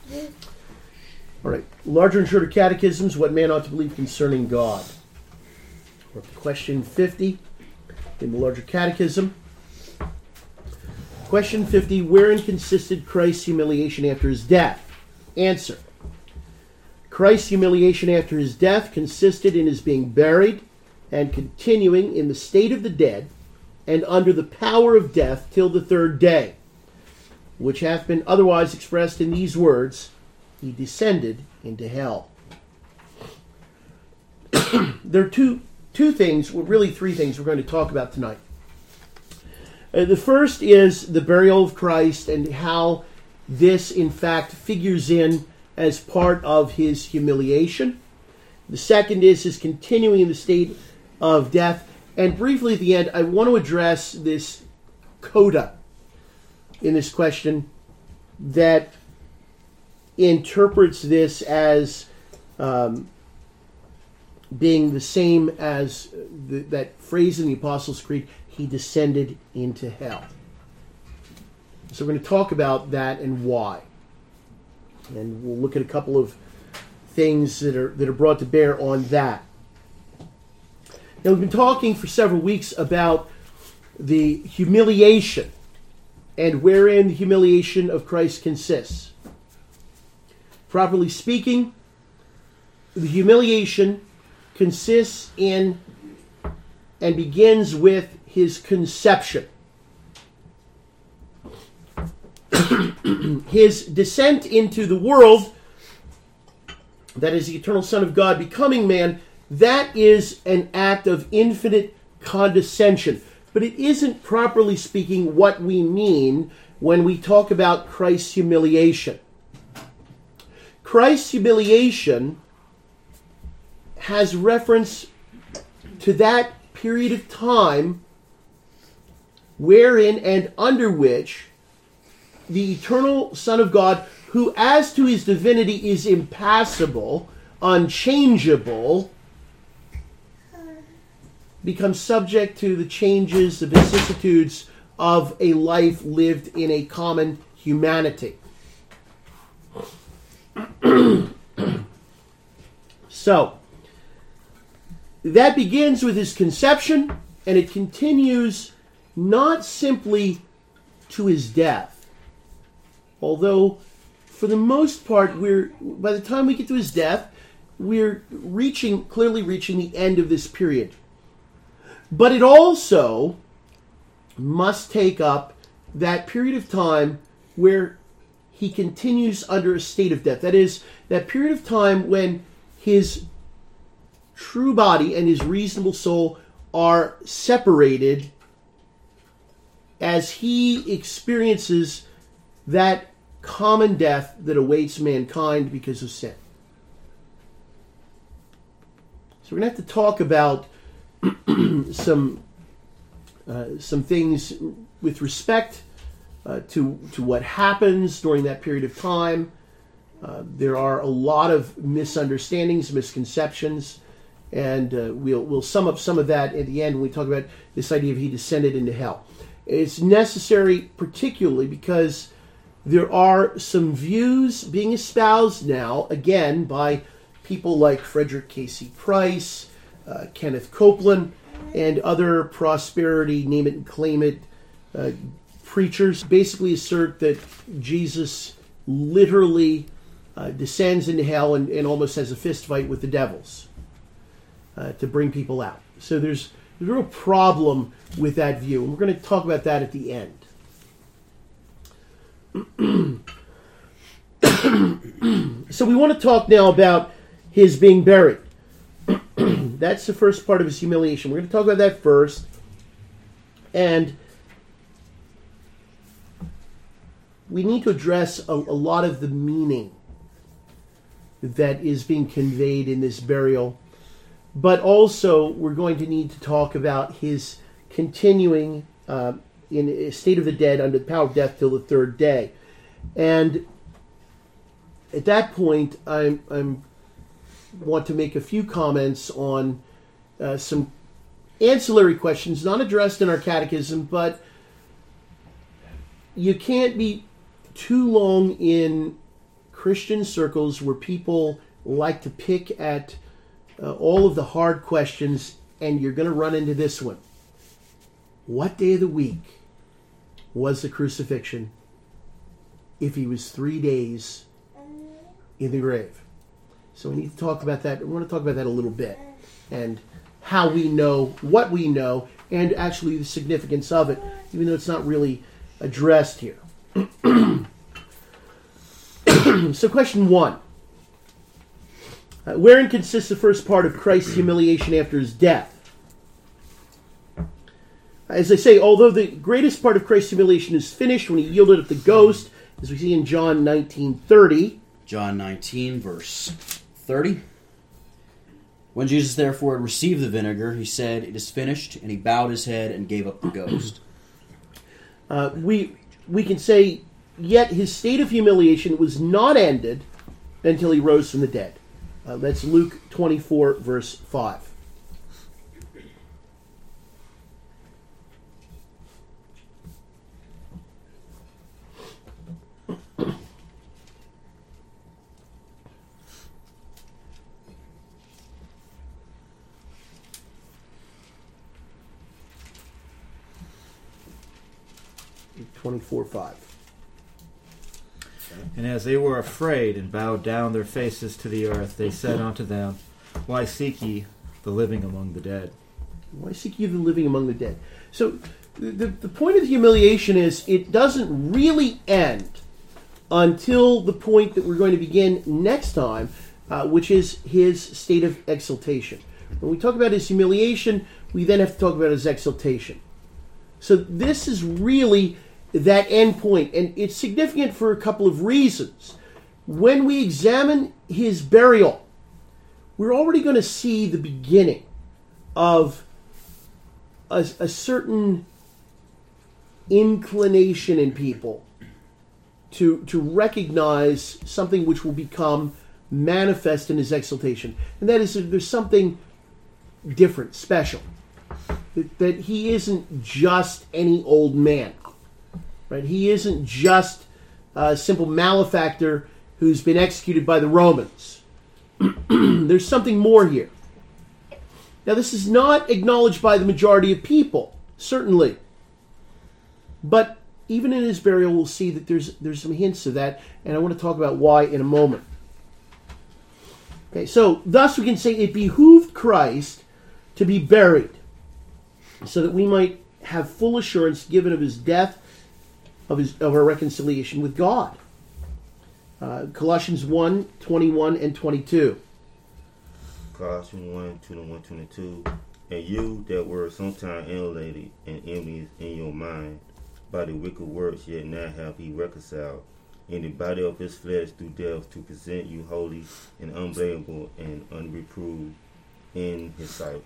All right. Larger and shorter catechisms, what man ought to believe concerning God. We're up to question 50 in the larger catechism. Question 50, wherein consisted Christ's humiliation after his death? Answer. Christ's humiliation after his death consisted in his being buried and continuing in the state of the dead and under the power of death till the third day, which hath been otherwise expressed in these words, he descended into hell. There are two things, well, really three things we're going to talk about tonight. The first is the burial of Christ and how this, in fact, figures in as part of his humiliation. The second is his continuing in the state of death. And briefly at the end, I want to address this coda in this question that interprets this as being the same as that phrase in the Apostles' Creed, he descended into hell. So we're going to talk about that and why. And we'll look at a couple of things that are brought to bear on that. Now, we've been talking for several weeks about the humiliation and wherein the humiliation of Christ consists. Properly speaking, the humiliation consists in and begins with his conception. His descent into the world, that is the eternal Son of God becoming man, that is an act of infinite condescension. But it isn't, properly speaking, what we mean when we talk about Christ's humiliation. Christ's humiliation has reference to that period of time wherein and under which the eternal Son of God, who as to his divinity is impassible, unchangeable, becomes subject to the changes, the vicissitudes of a life lived in a common humanity. So, that begins with his conception, and it continues not simply to his death. Although, for the most part, by the time we get to his death, we're clearly reaching the end of this period. But it also must take up that period of time where he continues under a state of death. That is, that period of time when his true body and his reasonable soul are separated as he experiences that common death that awaits mankind because of sin. So we're going to have to talk about some things with respect to what happens during that period of time. There are a lot of misunderstandings, misconceptions, and we'll sum up some of that at the end when we talk about this idea of he descended into hell. It's necessary particularly because there are some views being espoused now, again, by people like Frederick Casey Price, Kenneth Copeland, and other prosperity, name it and claim it, preachers basically assert that Jesus literally descends into hell and almost has a fist fight with the devils to bring people out. So there's a real problem with that view, and we're going to talk about that at the end. So we want to talk now about his being buried. That's the first part of his humiliation. We're going to talk about that first. And we need to address a lot of the meaning that is being conveyed in this burial. But also, we're going to need to talk about his continuing in a state of the dead under the power of death till the third day. And at that point, I want to make a few comments on some ancillary questions not addressed in our catechism, but you can't be too long in Christian circles where people like to pick at all of the hard questions, and you're going to run into this one. What day of the week was the crucifixion if he was 3 days in the grave? So we need to talk about that. We want to talk about that a little bit, and how we know what we know, and actually the significance of it, even though it's not really addressed here. So question 1. Wherein consists the first part of Christ's humiliation after his death? As I say, although the greatest part of Christ's humiliation is finished when he yielded up the ghost, as we see in John 19:30. John 19, verse 30. When Jesus therefore had received the vinegar, he said, "It is finished," and he bowed his head and gave up the ghost. We can say, yet his state of humiliation was not ended until he rose from the dead. That's Luke 24, verse 5. Luke 24:5. And as they were afraid and bowed down their faces to the earth, they said unto them, Why seek ye the living among the dead? Why seek ye the living among the dead? So the point of the humiliation is it doesn't really end until the point that we're going to begin next time, which is his state of exaltation. When we talk about his humiliation, we then have to talk about his exaltation. So this is really that end point, and it's significant for a couple of reasons. When we examine his burial, we're already going to see the beginning of a certain inclination in people to recognize something which will become manifest in his exaltation, and that is that there's something different, special, that he isn't just any old man. Right? He isn't just a simple malefactor who's been executed by the Romans. There's something more here. Now, this is not acknowledged by the majority of people, certainly. But even in his burial, we'll see that there's some hints of that, and I want to talk about why in a moment. Okay, so thus we can say it behooved Christ to be buried, so that we might have full assurance given of his death, of our reconciliation with God. Colossians 1:21 and 22. Colossians 1:21, 22. And you that were sometime alienated and envious in your mind by the wicked works, yet now have he reconciled in the body of his flesh through death, to present you holy and unblameable and unreproved in his sight.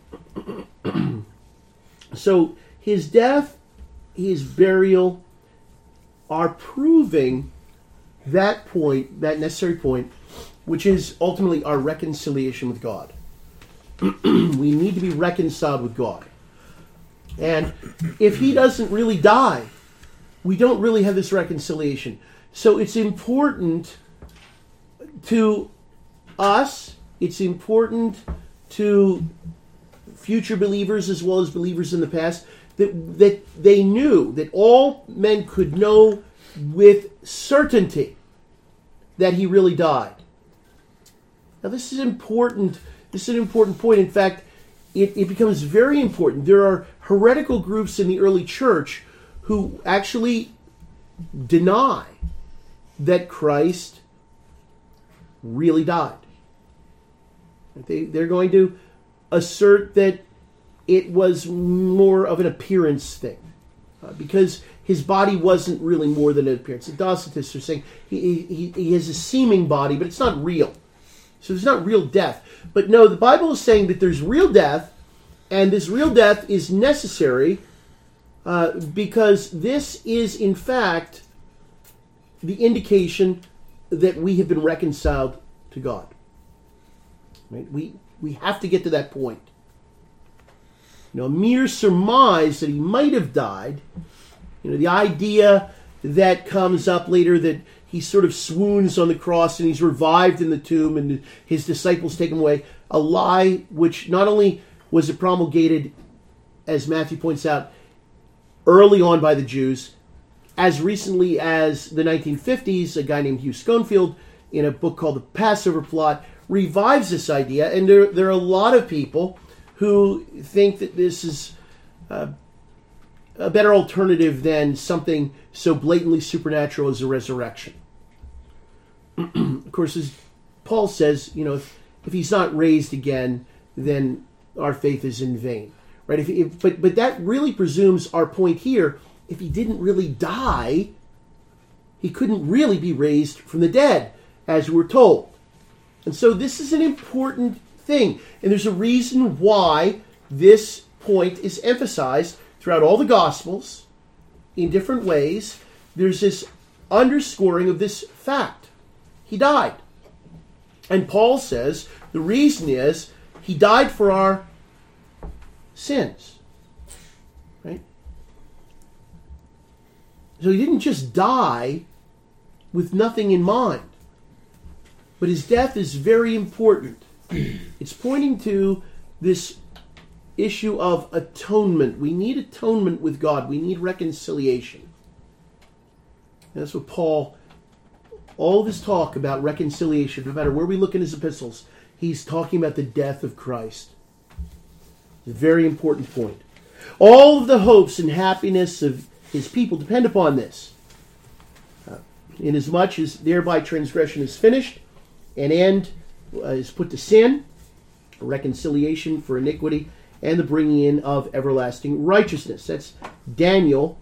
So his death, his burial, are proving that point, that necessary point, which is ultimately our reconciliation with God. We need to be reconciled with God. And if he doesn't really die, we don't really have this reconciliation. So it's important to us, it's important to future believers as well as believers in the past, that they knew, that all men could know with certainty that he really died. Now this is important. This is an important point. In fact, it becomes very important. There are heretical groups in the early church who actually deny that Christ really died. They're going to assert that it was more of an appearance thing, because his body wasn't really more than an appearance. The Docetists are saying he has a seeming body, but it's not real. So there's not real death. But no, the Bible is saying that there's real death, and this real death is necessary because this is, in fact, the indication that we have been reconciled to God. Right? We have to get to that point. A mere surmise that he might have died, the idea that comes up later that he sort of swoons on the cross and he's revived in the tomb and his disciples take him away. A lie which not only was it promulgated, as Matthew points out, early on by the Jews, as recently as the 1950s, a guy named Hugh Schoenfield, in a book called The Passover Plot, revives this idea. And there are a lot of people who think that this is a better alternative than something so blatantly supernatural as a resurrection. Of course, as Paul says, if he's not raised again, then our faith is in vain, right? But that really presumes our point here. If he didn't really die, he couldn't really be raised from the dead, as we're told. And so this is an important thing, and there's a reason why this point is emphasized throughout all the Gospels in different ways. There's this underscoring of this fact. He died. And Paul says the reason is he died for our sins. Right? So he didn't just die with nothing in mind. But his death is very important. It's pointing to this issue of atonement. We need atonement with God. We need reconciliation. And that's what Paul, all of his talk about reconciliation, no matter where we look in his epistles, he's talking about the death of Christ. It's a very important point. All of the hopes and happiness of his people depend upon this. Inasmuch as thereby transgression is finished, an end is put to sin, a reconciliation for iniquity, and the bringing in of everlasting righteousness. That's Daniel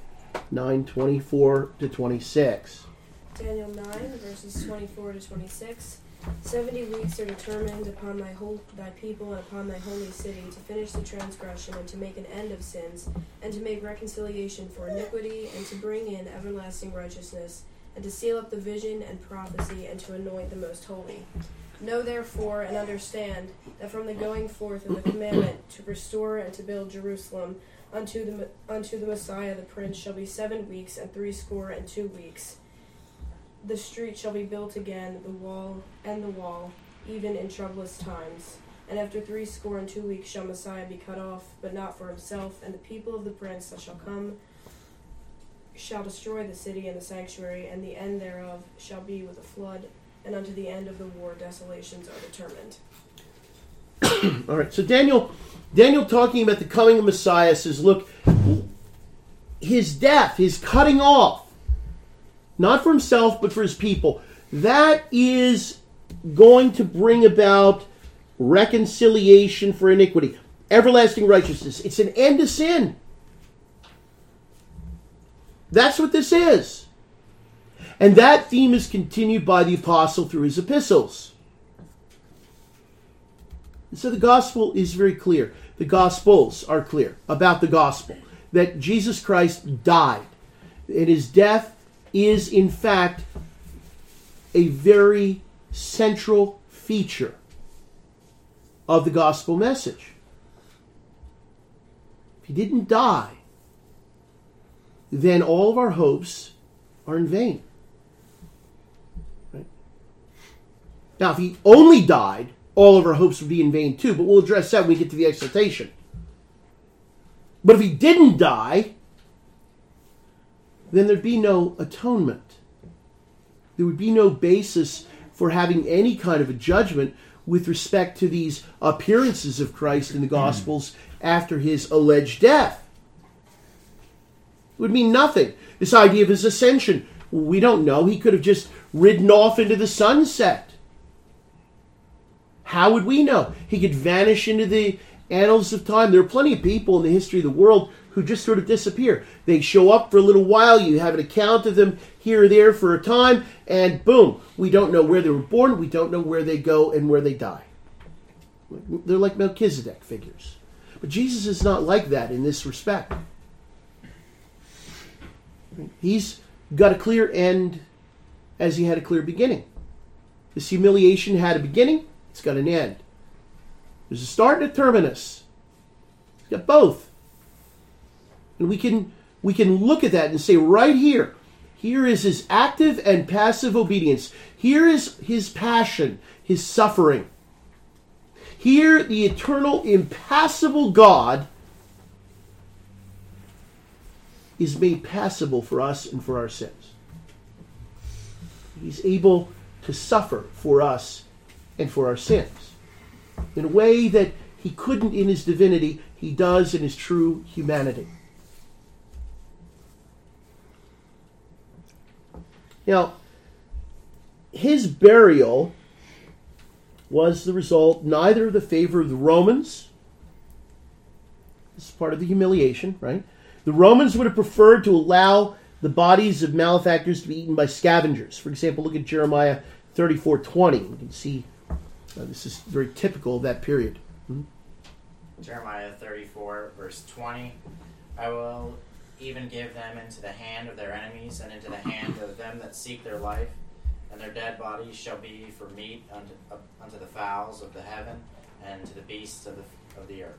9:24 to 26. Daniel 9, verses 24 to 26. 70 weeks are determined upon thy people and upon thy holy city to finish the transgression and to make an end of sins and to make reconciliation for iniquity and to bring in everlasting righteousness and to seal up the vision and prophecy and to anoint the most holy. Know therefore and understand that from the going forth of the commandment to restore and to build Jerusalem unto the Messiah the Prince shall be 7 weeks and 62 weeks. The street shall be built again, the wall, even in troublous times. And after 62 weeks shall Messiah be cut off, but not for himself, and the people of the Prince that shall come shall destroy the city and the sanctuary, and the end thereof shall be with a flood, and unto the end of the war desolations are determined. All right, so Daniel talking about the coming of Messiah says, look, his death, his cutting off, not for himself, but for his people, that is going to bring about reconciliation for iniquity, everlasting righteousness. It's an end to sin. That's what this is. And that theme is continued by the apostle through his epistles. And so the gospel is very clear. The gospels are clear about the gospel. That Jesus Christ died. And his death is, in fact, a very central feature of the gospel message. If he didn't die, then all of our hopes are in vain. Right? Now, if he only died, all of our hopes would be in vain too, but we'll address that when we get to the exaltation. But if he didn't die, then there'd be no atonement. There would be no basis for having any kind of a judgment with respect to these appearances of Christ in the Gospels after his alleged death. It would mean nothing. This idea of his ascension, we don't know. He could have just ridden off into the sunset. How would we know? He could vanish into the annals of time. There are plenty of people in the history of the world who just sort of disappear. They show up for a little while, you have an account of them here or there for a time, and boom, we don't know where they were born, we don't know where they go and where they die. They're like Melchizedek figures. But Jesus is not like that in this respect. He's got a clear end as he had a clear beginning. This humiliation had a beginning, it's got an end. There's a start and a terminus. It's got both. And we can look at that and say right here, Here is his active and passive obedience. Here is his passion, his suffering. Here, the eternal, impassible God is made passible for us and for our sins. He's able to suffer for us and for our sins in a way that he couldn't in his divinity, he does in his true humanity. Now, his burial was the result neither of the favor of the Romans. This is part of the humiliation, right? The Romans would have preferred to allow the bodies of malefactors to be eaten by scavengers. For example, look at Jeremiah 34:20. You can see this is very typical of that period. Jeremiah 34, verse 20. I will even give them into the hand of their enemies and into the hand of them that seek their life, and their dead bodies shall be for meat unto the fowls of the heaven and to the beasts of the earth.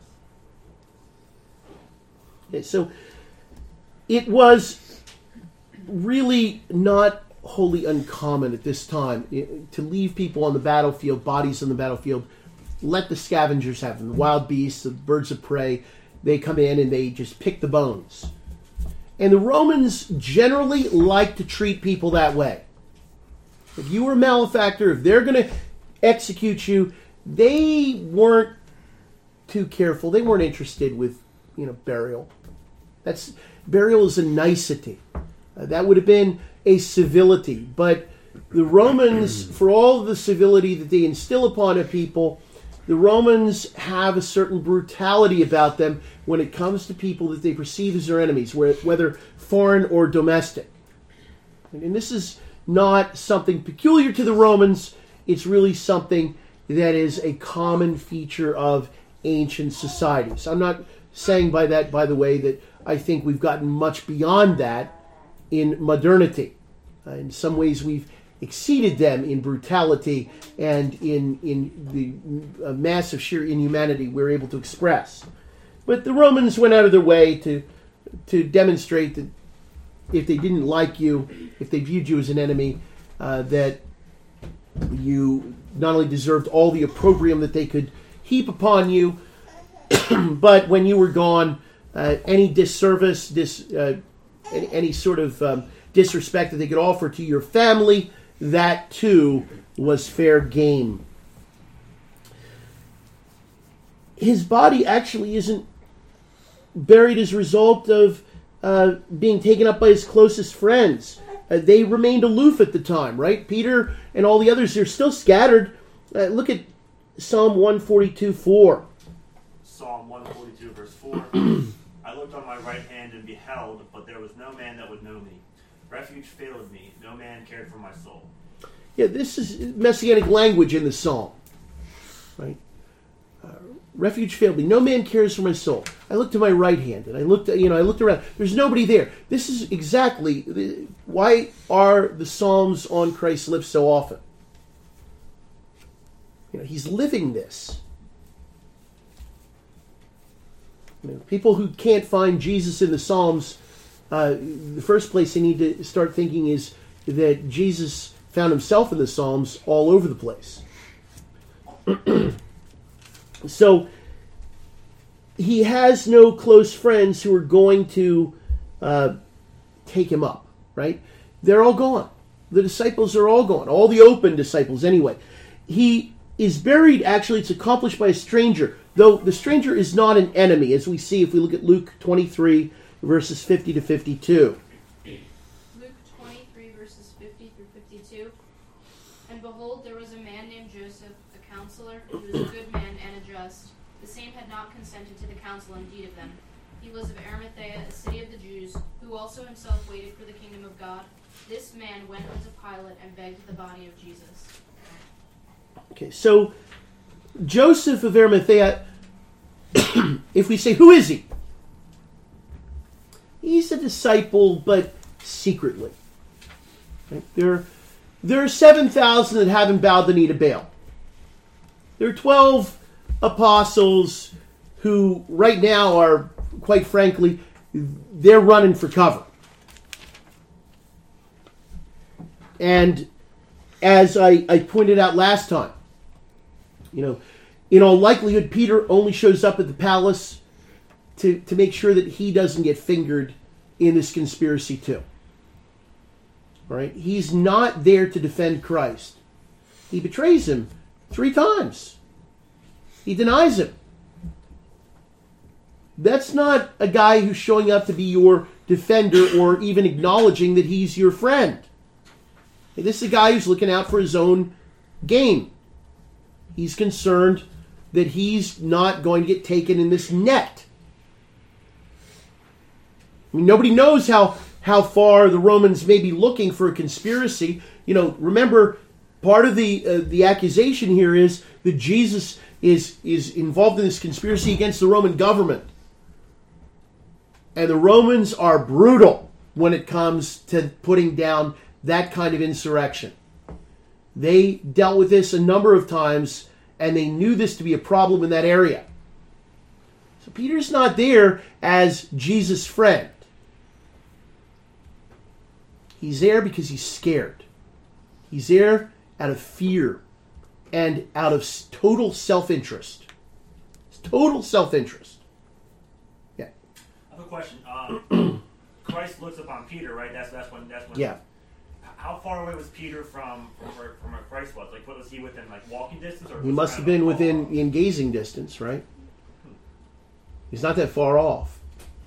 Okay, so it was really not wholly uncommon at this time to leave people on the battlefield, bodies on the battlefield, let the scavengers have them, the wild beasts, the birds of prey. They come in and they just pick the bones. And the Romans generally like to treat people that way. If you were a malefactor, if they're going to execute you, they weren't too careful. They weren't interested with, burial. Burial is a nicety. That would have been a civility. But the Romans, for all of the civility that they instill upon a people, the Romans have a certain brutality about them when it comes to people that they perceive as their enemies, whether foreign or domestic. And this is not something peculiar to the Romans. It's really something that is a common feature of ancient societies. I'm not saying by that, by the way, that I think we've gotten much beyond that in modernity. In some ways, we've exceeded them in brutality and in the massive sheer inhumanity we're able to express. But the Romans went out of their way to demonstrate that if they didn't like you, if they viewed you as an enemy, that you not only deserved all the opprobrium that they could heap upon you, but when you were gone, any disservice, any sort of disrespect that they could offer to your family, that too was fair game. His body actually isn't buried as a result of being taken up by his closest friends. They remained aloof at the time, right? Peter and all the others, they're still scattered. Look at Psalm 142:4. Psalm 142, verse 4. I looked on my right hand and beheld, but there was no man that would know me. Refuge failed me. No man cared for my soul. Yeah, this is messianic language in the psalm, right? Refuge failed me. No man cares for my soul. I looked to my right hand, and I looked around. There's nobody there. This is exactly why are the psalms on Christ's lips so often. He's living this. People who can't find Jesus in the Psalms, the first place they need to start thinking is that Jesus found himself in the Psalms all over the place. So he has no close friends who are going to take him up, right? They're all gone. The disciples are all gone. All the open disciples anyway. He is buried, actually, it's accomplished by a stranger, though the stranger is not an enemy, as we see if we look at Luke 23, verses 50 to 52. Luke 23, verses 50 through 52. And behold, there was a man named Joseph, a counselor, who was a good man and a just. The same had not consented to the counsel and deed of them. He was of Arimathea, a city of the Jews, who also himself waited for the kingdom of God. This man went unto Pilate and begged the body of Jesus. Okay, so Joseph of Arimathea, if we say, who is he? He's a disciple, but secretly. Right? There are 7,000 that haven't bowed the knee to Baal. There are 12 apostles who right now are, quite frankly, they're running for cover. And as I pointed out last time, in all likelihood, Peter only shows up at the palace to make sure that he doesn't get fingered in this conspiracy too. Right? He's not there to defend Christ. He betrays him 3 times. He denies him. That's not a guy who's showing up to be your defender or even acknowledging that he's your friend. This is a guy who's looking out for his own gain. He's concerned that he's not going to get taken in this net. I mean, nobody knows how far the Romans may be looking for a conspiracy. Remember, part of the accusation here is that Jesus is involved in this conspiracy against the Roman government. And the Romans are brutal when it comes to putting down that kind of insurrection. They dealt with this a number of times, and they knew this to be a problem in that area. So Peter's not there as Jesus' friend. He's there because he's scared. He's there out of fear and out of total self-interest. Total self-interest. Yeah. I have a question. Christ looks upon Peter, right? That's when. Yeah. How far away was Peter from where Christ was? Like, what was he within, like walking distance? Or He must have been in gazing distance, right? He's not that far off.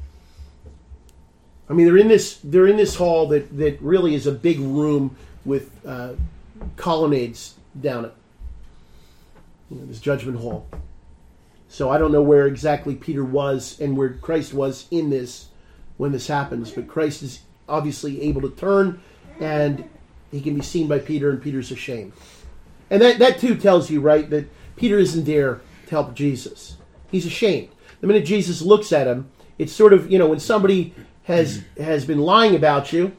I mean, they're in this hall that really is a big room with colonnades down it. This judgment hall. So I don't know where exactly Peter was and where Christ was in this when this happens, but Christ is obviously able to turn, and he can be seen by Peter, and Peter's ashamed. And that too tells you, right, that Peter isn't there to help Jesus. He's ashamed. The minute Jesus looks at him, it's sort of, when somebody has been lying about you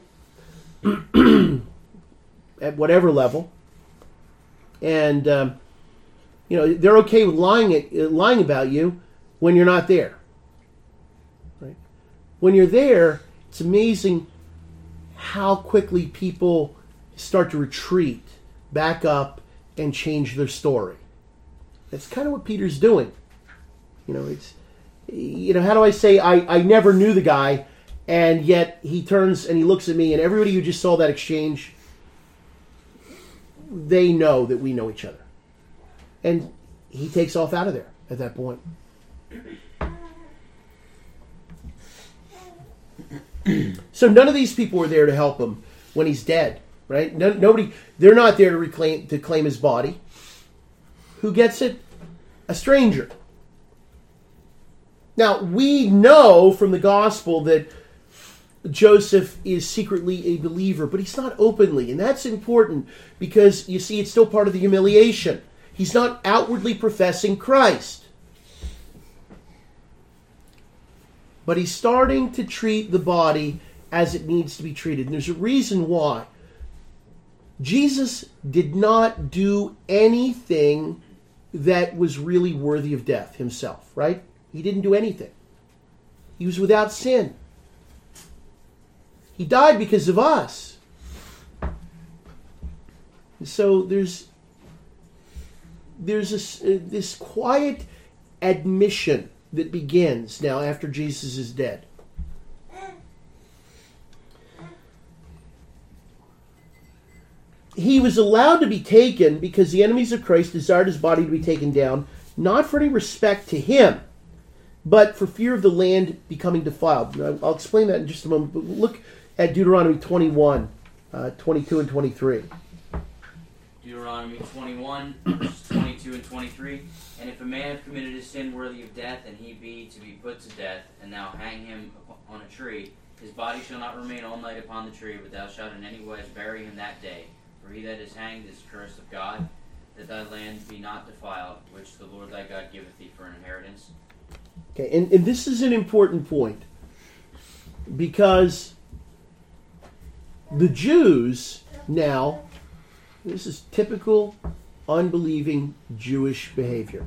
at whatever level, and they're okay with lying about you when you're not there. Right? When you're there, it's amazing how quickly people start to retreat, back up, and change their story. That's kind of what Peter's doing. It's how do I say, I never knew the guy, and yet he turns and he looks at me, and everybody who just saw that exchange, they know that we know each other. And he takes off out of there at that point. So none of these people were there to help him when he's dead, right? Nobody. They're not there to claim his body. Who gets it? A stranger. Now, we know from the gospel that Joseph is secretly a believer, but he's not openly. And that's important because, you see, it's still part of the humiliation. He's not outwardly professing Christ. But he's starting to treat the body as it needs to be treated. And there's a reason why. Jesus did not do anything that was really worthy of death himself, right? He didn't do anything. He was without sin. He died because of us. So there's this quiet admission that begins now after Jesus is dead. He was allowed to be taken because the enemies of Christ desired his body to be taken down, not for any respect to him, but for fear of the land becoming defiled. Now, I'll explain that in just a moment, but look at Deuteronomy 21, 22 and 23. Deuteronomy 21, verses 22 and 23. And if a man have committed a sin worthy of death, and he be to be put to death, and thou hang him on a tree, his body shall not remain all night upon the tree, but thou shalt in any wise bury him that day. For he that is hanged is cursed of God, that thy land be not defiled, which the Lord thy God giveth thee for an inheritance. Okay, and this is an important point, because the Jews now, this is typical unbelieving Jewish behavior.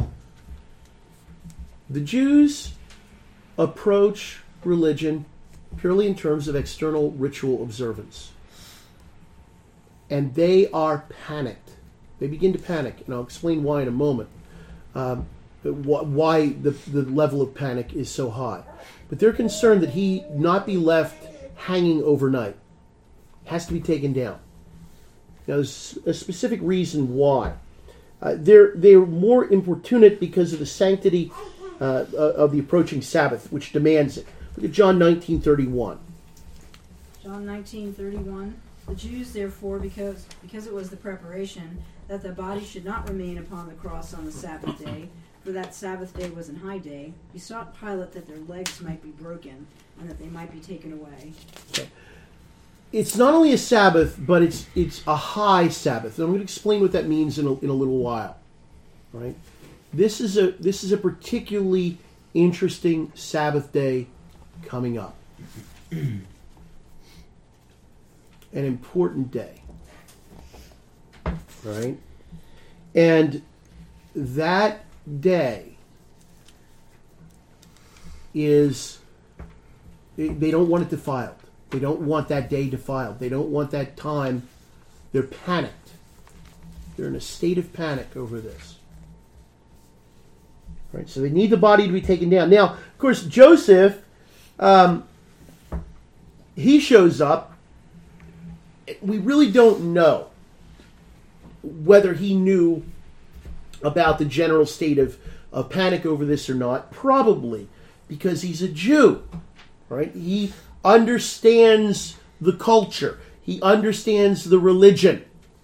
The Jews approach religion purely in terms of external ritual observance. and they are panicked. They begin to panic, and I'll explain why in a moment. Why the level of panic is so high. But they're concerned that he not be left hanging overnight. Has to be taken down. Now, there's a specific reason why. They're more importunate because of the sanctity of the approaching Sabbath, which demands it. Look at John 19:31. John 19:31. The Jews, therefore, because it was the preparation that the body should not remain upon the cross on the Sabbath day, for that Sabbath day was an high day, besought Pilate that their legs might be broken and that they might be taken away. Okay. It's not only a Sabbath, but it's a high Sabbath. And I'm going to explain what that means in a little while. Right? This is a particularly interesting Sabbath day coming up. An important day. Right? And that day is, they don't want it defiled. They don't want that day defiled. They don't want that time. They're panicked. They're in a state of panic over this. Right? So they need the body to be taken down. Now, of course, Joseph, he shows up. We really don't know whether he knew about the general state of panic over this or not. Probably, because he's a Jew. Right? He understands the culture. He understands the religion.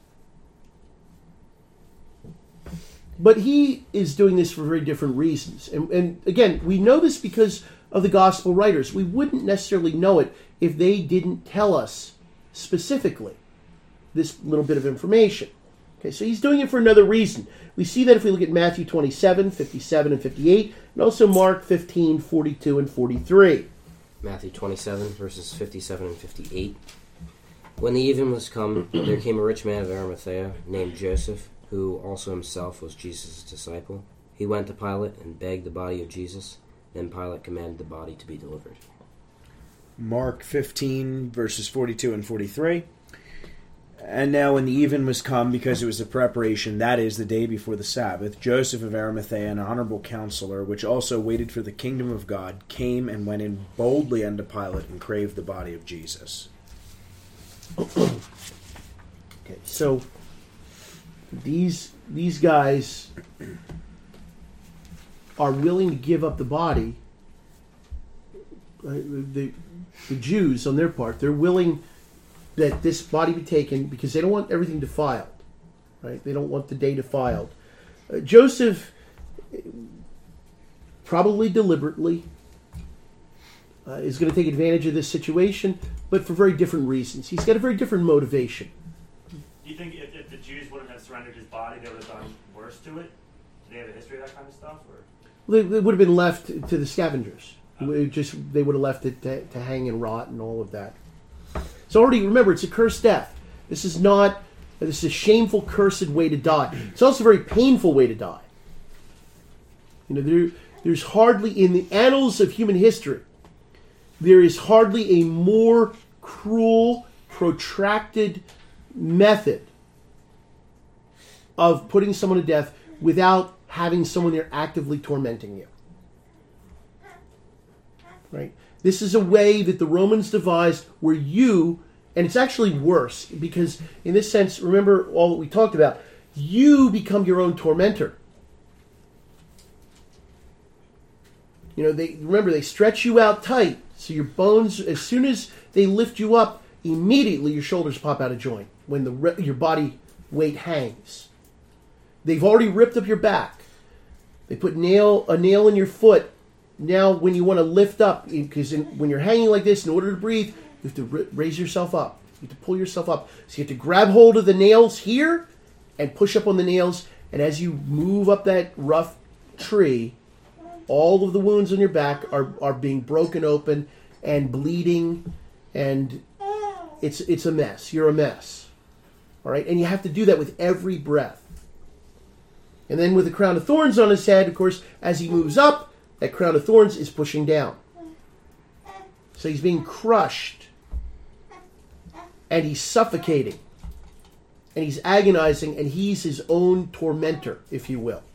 But he is doing this for very different reasons. And again, we know this because of the gospel writers. We wouldn't necessarily know it if they didn't tell us specifically this little bit of information. Okay, so he's doing it for another reason. We see that if we look at Matthew 27, 57, and 58, and also Mark 15, 42, and 43. Matthew 27, verses 57 and 58. When the even was come, there came a rich man of Arimathea, named Joseph, who also himself was Jesus' disciple. He went to Pilate and begged the body of Jesus. Then Pilate commanded the body to be delivered. Mark 15, verses 42 and 43. And now when the even was come, because it was the preparation, that is, the day before the Sabbath, Joseph of Arimathea, an honorable counselor, which also waited for the kingdom of God, came and went in boldly unto Pilate and craved the body of Jesus. Okay, so these guys are willing to give up the body. The Jews, on their part, they're willing that this body be taken because they don't want everything defiled, right? They don't want the day defiled. Joseph, probably deliberately, is going to take advantage of this situation, but for very different reasons. He's got a very different motivation. Do you think if the Jews wouldn't have surrendered his body, they would have done worse to it? Do they have a history of that kind of stuff? Or? They would have been left to the scavengers. They would have left it to hang and rot and all of that. So already, remember, it's a cursed death. This is a shameful, cursed way to die. It's also a very painful way to die. You know, there's hardly, in the annals of human history, there is hardly a more cruel, protracted method of putting someone to death without having someone there actively tormenting you. Right? This is a way that the Romans devised where you, and it's actually worse, because in this sense, remember all that we talked about, you become your own tormentor. You know, they stretch you out tight, so your bones, as soon as they lift you up, immediately your shoulders pop out of joint when your body weight hangs. They've already ripped up your back. They put a nail in your foot. Now, when you want to lift up, because when you're hanging like this, in order to breathe, you have to raise yourself up. You have to pull yourself up. So you have to grab hold of the nails here and push up on the nails. And as you move up that rough tree, all of the wounds on your back are being broken open and bleeding, and it's a mess. You're a mess. All right? And you have to do that with every breath. And then with the crown of thorns on his head, of course, as he moves up, that crown of thorns is pushing down. So he's being crushed. And he's suffocating. and he's agonizing, and he's his own tormentor, if you will.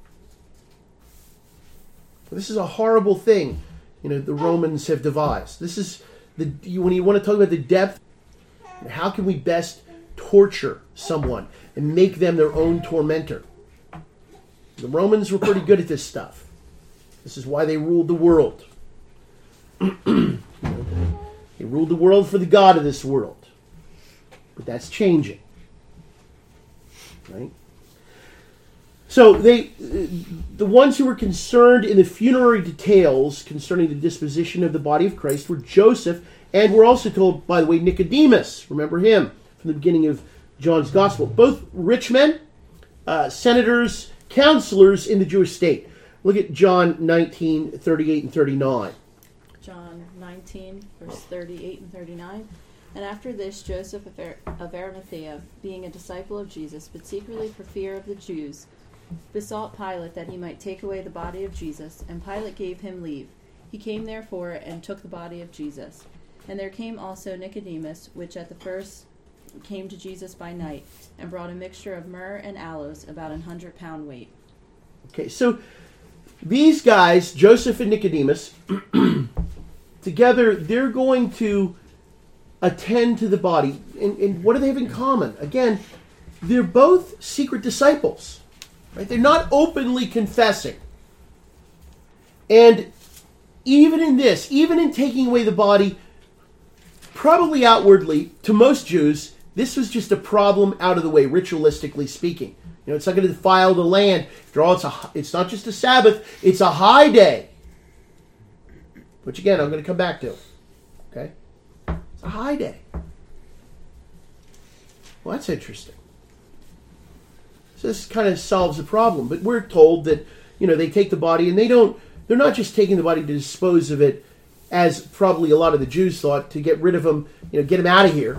This is a horrible thing, the Romans have devised. This is when you want to talk about the depth, how can we best torture someone and make them their own tormentor? The Romans were pretty good at this stuff. This is why they ruled the world. They ruled the world for the God of this world. But that's changing. Right? So the ones who were concerned in the funerary details concerning the disposition of the body of Christ were Joseph, and we're also told, by the way, Nicodemus. Remember him from the beginning of John's Gospel. Both rich men, senators, counselors in the Jewish state. Look at John 19, 38 and 39. John 19, verse 38 and 39. And after this, Joseph of Arimathea, being a disciple of Jesus, but secretly for fear of the Jews, besought Pilate that he might take away the body of Jesus, and Pilate gave him leave. He came therefore and took the body of Jesus. And there came also Nicodemus, which at the first came to Jesus by night, and brought a mixture of myrrh and aloes, about 100 pound weight. Okay, so these guys, Joseph and Nicodemus, together, they're going to attend to the body. And what do they have in common? Again, they're both secret disciples. Right? They're not openly confessing. And even in this, even in taking away the body, probably outwardly, to most Jews, this was just a problem out of the way, ritualistically speaking. It's not going to defile the land. After all, it's not just a Sabbath, it's a high day. Which again, I'm going to come back to. Okay? It's a high day. Well, that's interesting. So this kind of solves the problem. But we're told that, they take the body and they're not just taking the body to dispose of it, as probably a lot of the Jews thought, to get rid of him, get him out of here.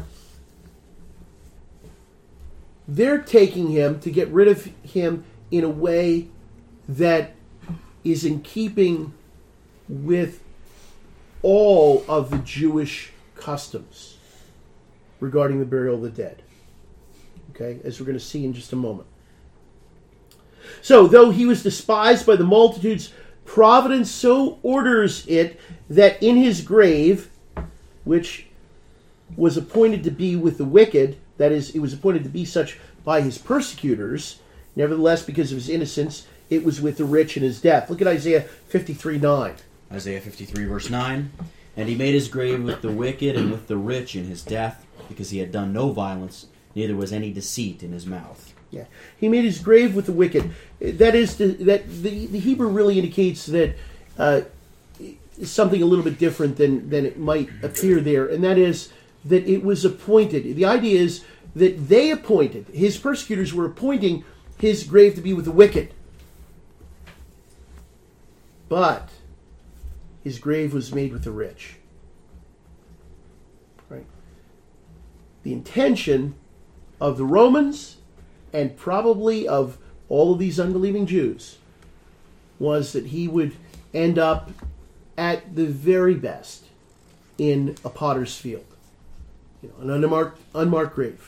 They're taking him to get rid of him in a way that is in keeping with all of the Jewish customs regarding the burial of the dead. Okay, as we're going to see in just a moment. So, though he was despised by the multitudes, providence so orders it that in his grave, which was appointed to be with the wicked, that is, it was appointed to be such by his persecutors, nevertheless, because of his innocence, it was with the rich in his death. Look at Isaiah 53:9. Isaiah 53, verse 9. And he made his grave with the wicked and with the rich in his death, because he had done no violence, neither was any deceit in his mouth. Yeah, he made his grave with the wicked. That is, the Hebrew really indicates that something a little bit different than it might appear there, and that is that it was appointed. The idea is that they appointed, his persecutors were appointing his grave to be with the wicked. But his grave was made with the rich. Right? The intention of the Romans, and probably of all of these unbelieving Jews, was that he would end up at the very best in a potter's field. An unmarked grave.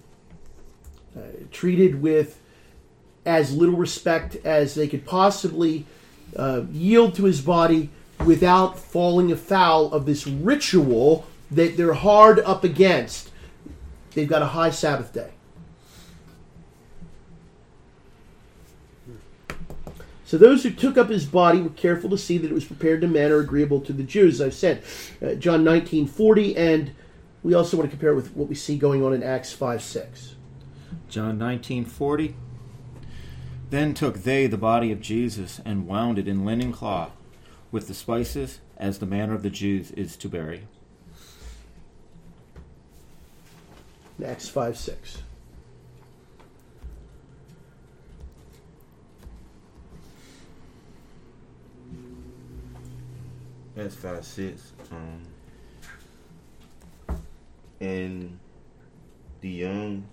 Treated with as little respect as they could possibly yield to his body without falling afoul of this ritual that they're hard up against. They've got a high Sabbath day. So those who took up his body were careful to see that it was prepared in a manner agreeable to the Jews. As I've said, John 19:40, and we also want to compare it with what we see going on in Acts 5:6. John 19:40. Then took they the body of Jesus and wound it in linen cloth with the spices, as the manner of the Jews is to bury. Acts 5:6. That's 5:6. And the young,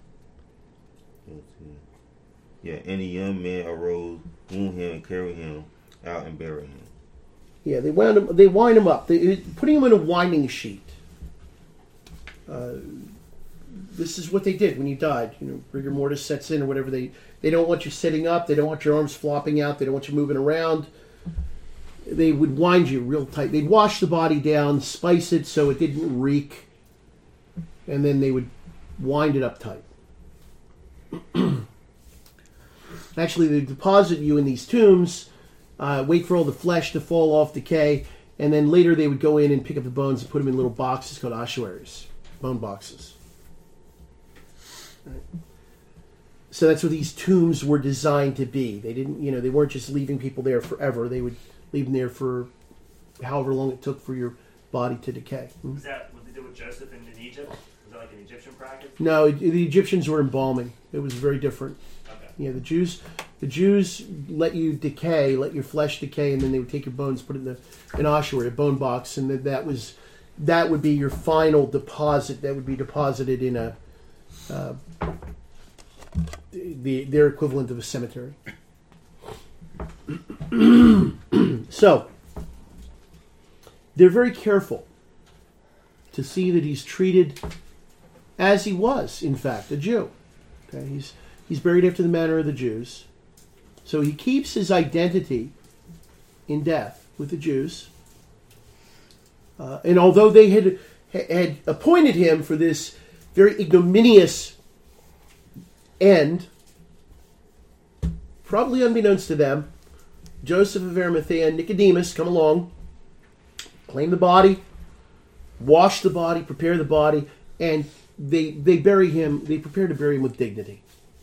and the young man arose, wound him, and carried him out and buried him. Yeah, they wind him up. Putting him in a winding sheet. this is what they did when you died. Rigor mortis sets in or whatever. They don't want you sitting up. They don't want your arms flopping out. They don't want you moving around. They would wind you real tight. They'd wash the body down, spice it so it didn't reek, and then they would wind it up tight. Actually, they deposit you in these tombs, wait for all the flesh to fall off, decay, and then later they would go in and pick up the bones and put them in little boxes called ossuaries, bone boxes. Right. So that's what these tombs were designed to be. They didn't, they weren't just leaving people there forever. They would leave them there for however long it took for your body to decay. Is that what they did with Joseph in Egypt? Was that like an Egyptian practice? No, the Egyptians were embalming. It was very different. Okay. The Jews let you decay, let your flesh decay, and then they would take your bones, put it in an ossuary, a bone box, and that would be your final deposit. That would be deposited in their equivalent of a cemetery. So they're very careful to see that he's treated as he was, in fact, a Jew. Okay, he's buried after the manner of the Jews. So he keeps his identity in death with the Jews. And although they had appointed him for this very ignominious end, probably unbeknownst to them, Joseph of Arimathea and Nicodemus come along, claim the body, wash the body, prepare the body, and they bury him. They prepare to bury him with dignity.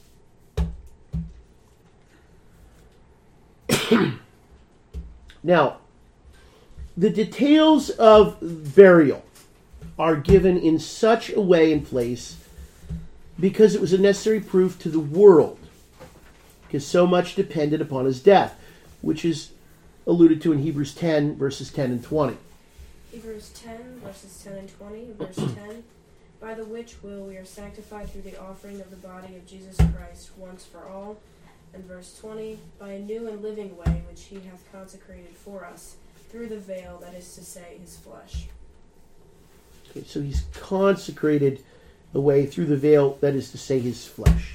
Now, the details of burial are given in such a way and place because it was a necessary proof to the world, because so much depended upon his death, which is alluded to in Hebrews 10, verses 10 and 20. Hebrews 10, verses 10 and 20, verse 10. By the which will we are sanctified through the offering of the body of Jesus Christ once for all. And verse 20, by a new and living way which he hath consecrated for us, through the veil, that is to say, his flesh. Okay, so he's consecrated a way through the veil, that is to say, his flesh.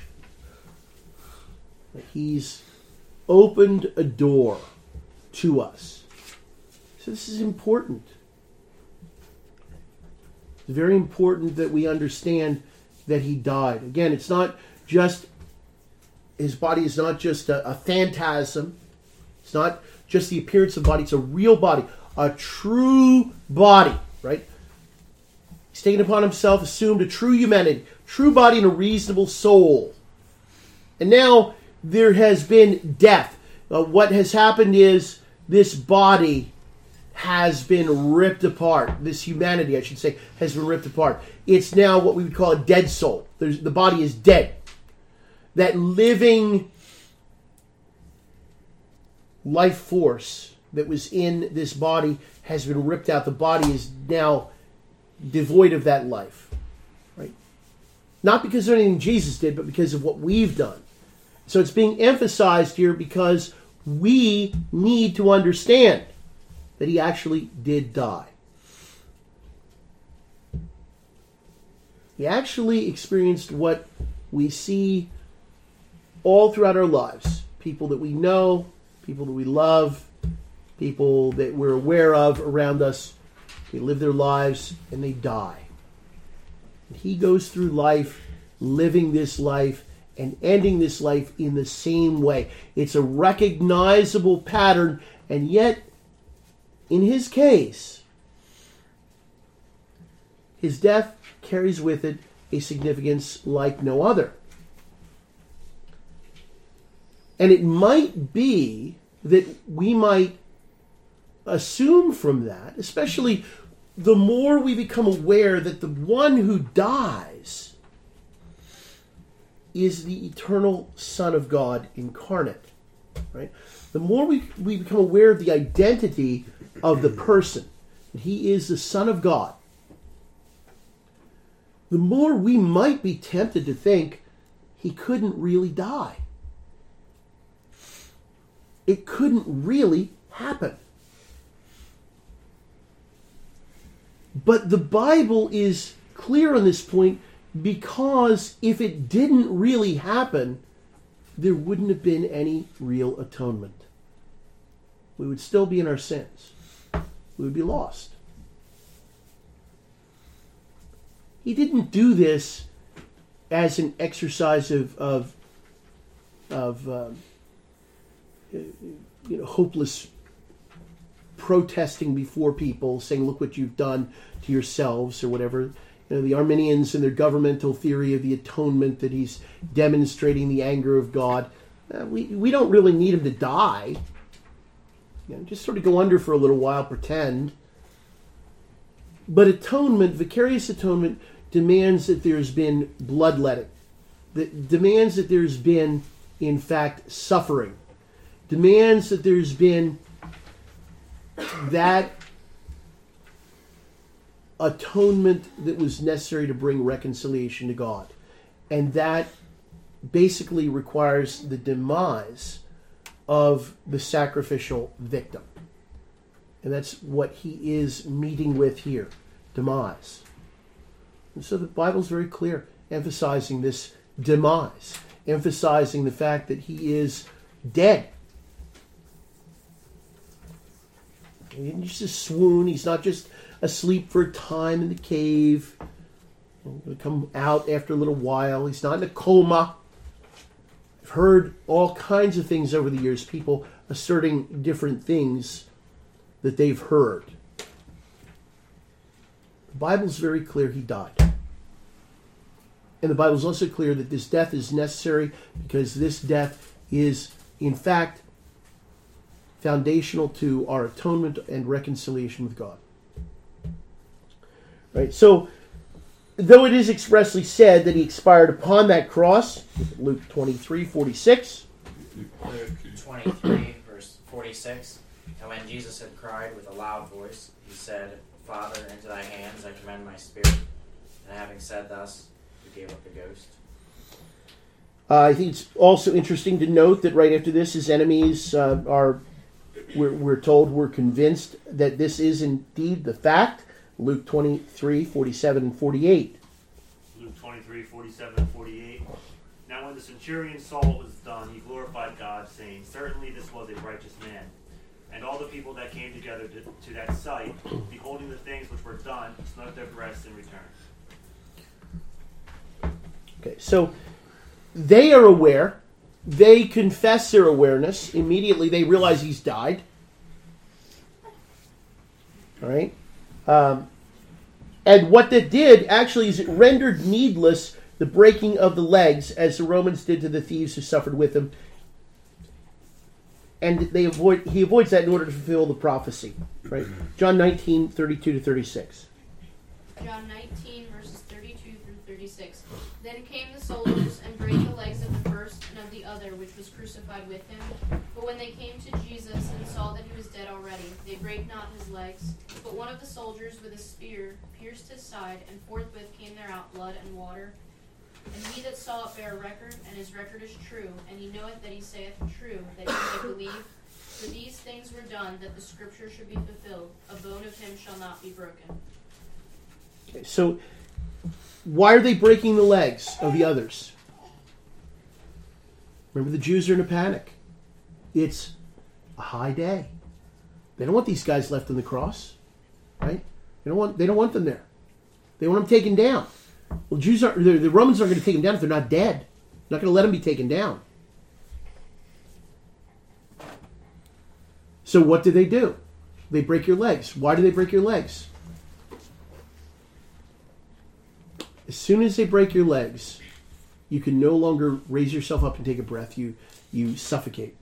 He's opened a door to us. So this is important. It's very important that we understand that he died. Again, it's not just, his body is not just a phantasm. It's not just the appearance of the body. It's a real body. A true body, right? He's taken upon himself, assumed a true humanity, true body and a reasonable soul. And now there has been death. What has happened is this body has been ripped apart. This humanity, I should say, has been ripped apart. It's now what we would call a dead soul. The body is dead. That living life force that was in this body has been ripped out. The body is now devoid of that life. Right? Not because of anything Jesus did, but because of what we've done. So it's being emphasized here because we need to understand that he actually did die. He actually experienced what we see all throughout our lives. People that we know, people that we love, people that we're aware of around us. They live their lives and they die. And he goes through life, living this life, and ending this life in the same way. It's a recognizable pattern, and yet, in his case, his death carries with it a significance like no other. And it might be that we might assume from that, especially the more we become aware that the one who dies is the eternal Son of God incarnate, right? The more we become aware of the identity of the person, that he is the Son of God, the more we might be tempted to think he couldn't really die. It couldn't really happen. But the Bible is clear on this point Because if it didn't really happen, there wouldn't have been any real atonement. We would still be in our sins. We would be lost. He didn't do this as an exercise of hopeless protesting before people, saying, "Look what you've done to yourselves," or whatever. The Arminians and their governmental theory of the atonement, that he's demonstrating the anger of God. We don't really need him to die. Just sort of go under for a little while, pretend. But atonement, vicarious atonement, demands that there's been bloodletting. That demands that there's been, in fact, suffering. Demands that there's been that atonement that was necessary to bring reconciliation to God. And that basically requires the demise of the sacrificial victim. And that's what he is meeting with here, demise. And so the Bible's very clear, emphasizing this demise, emphasizing the fact that he is dead. He didn't just swoon, he's not just asleep for a time in the cave. He's going to come out after a little while. He's not in a coma. I've heard all kinds of things over the years, people asserting different things that they've heard. The Bible's very clear he died. And the Bible's also clear that this death is necessary because this death is, in fact, foundational to our atonement and reconciliation with God. Right? So, though it is expressly said that he expired upon that cross, Luke 23:46. Luke 23, verse 46. And when Jesus had cried with a loud voice, he said, "Father, into thy hands I commend my spirit." And having said thus, he gave up the ghost. I think it's also interesting to note that right after this, his enemies we're told, were convinced that this is indeed the fact. Luke 23:47 and 48. Luke 23:47 and 48. Now when the centurion saw what was done, he glorified God, saying, "Certainly this was a righteous man." And all the people that came together to that sight, beholding the things which were done, smote their breasts in return. Okay, so they are aware. They confess their awareness. Immediately they realize he's died. All right? And what that did, actually, is it rendered needless the breaking of the legs, as the Romans did to the thieves who suffered with him. And he avoids that in order to fulfill the prophecy. Right? John 19:32 to 36. John 19, verses 32 through 36. Then came the soldiers and brake the legs of the first and of the other, which was crucified with him. But when they came to Jesus and saw that he was dead already, they brake not his legs. But one of the soldiers with a spear pierced his side, and forthwith came there out blood and water. And he that saw it bare record, and his record is true, and he knoweth that he saith true, that he may believe. For these things were done, that the scripture should be fulfilled. A bone of him shall not be broken. Okay, so why are they breaking the legs of the others? Remember, the Jews are in a panic. It's a high day. They don't want these guys left on the cross, right? They don't want them there. They want them taken down. Well, the Romans aren't going to take them down if they're not dead. They're not going to let them be taken down. So what do? They break your legs. Why do they break your legs? As soon as they break your legs, you can no longer raise yourself up and take a breath. You suffocate.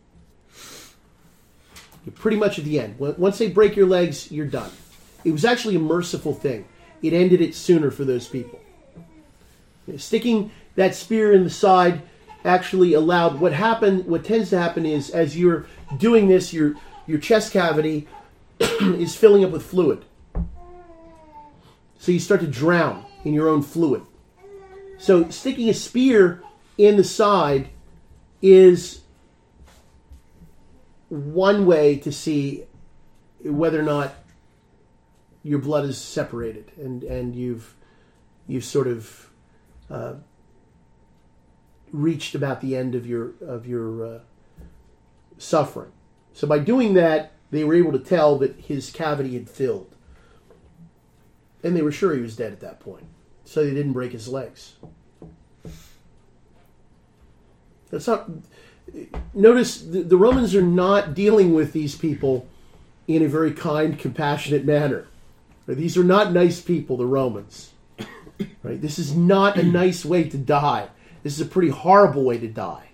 You're pretty much at the end. Once they break your legs, you're done. It was actually a merciful thing. It ended it sooner for those people. Sticking that spear in the side actually allowed what tends to happen is, as you're doing this, your chest cavity is filling up with fluid. So you start to drown in your own fluid. So sticking a spear in the side is one way to see whether or not your blood is separated and you've sort of reached about the end of your suffering. So by doing that, they were able to tell that his cavity had filled. And they were sure he was dead at that point. So they didn't break his legs. That's not. Notice the Romans are not dealing with these people in a very kind, compassionate manner. These are not nice people, the Romans. Right? This is not a nice way to die. This is a pretty horrible way to die.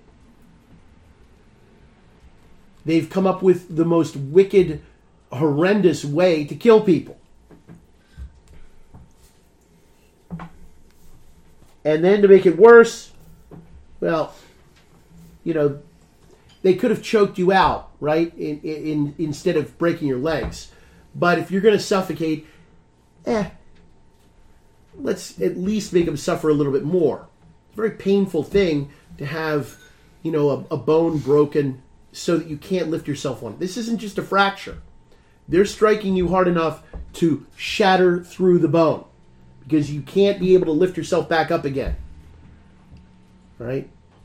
They've come up with the most wicked, horrendous way to kill people. And then to make it worse, well, they could have choked you out, right? Instead of breaking your legs. But if you're going to suffocate, let's at least make them suffer a little bit more. It's a very painful thing to have, a bone broken so that you can't lift yourself on it. This isn't just a fracture. They're striking you hard enough to shatter through the bone because you can't be able to lift yourself back up again. Right?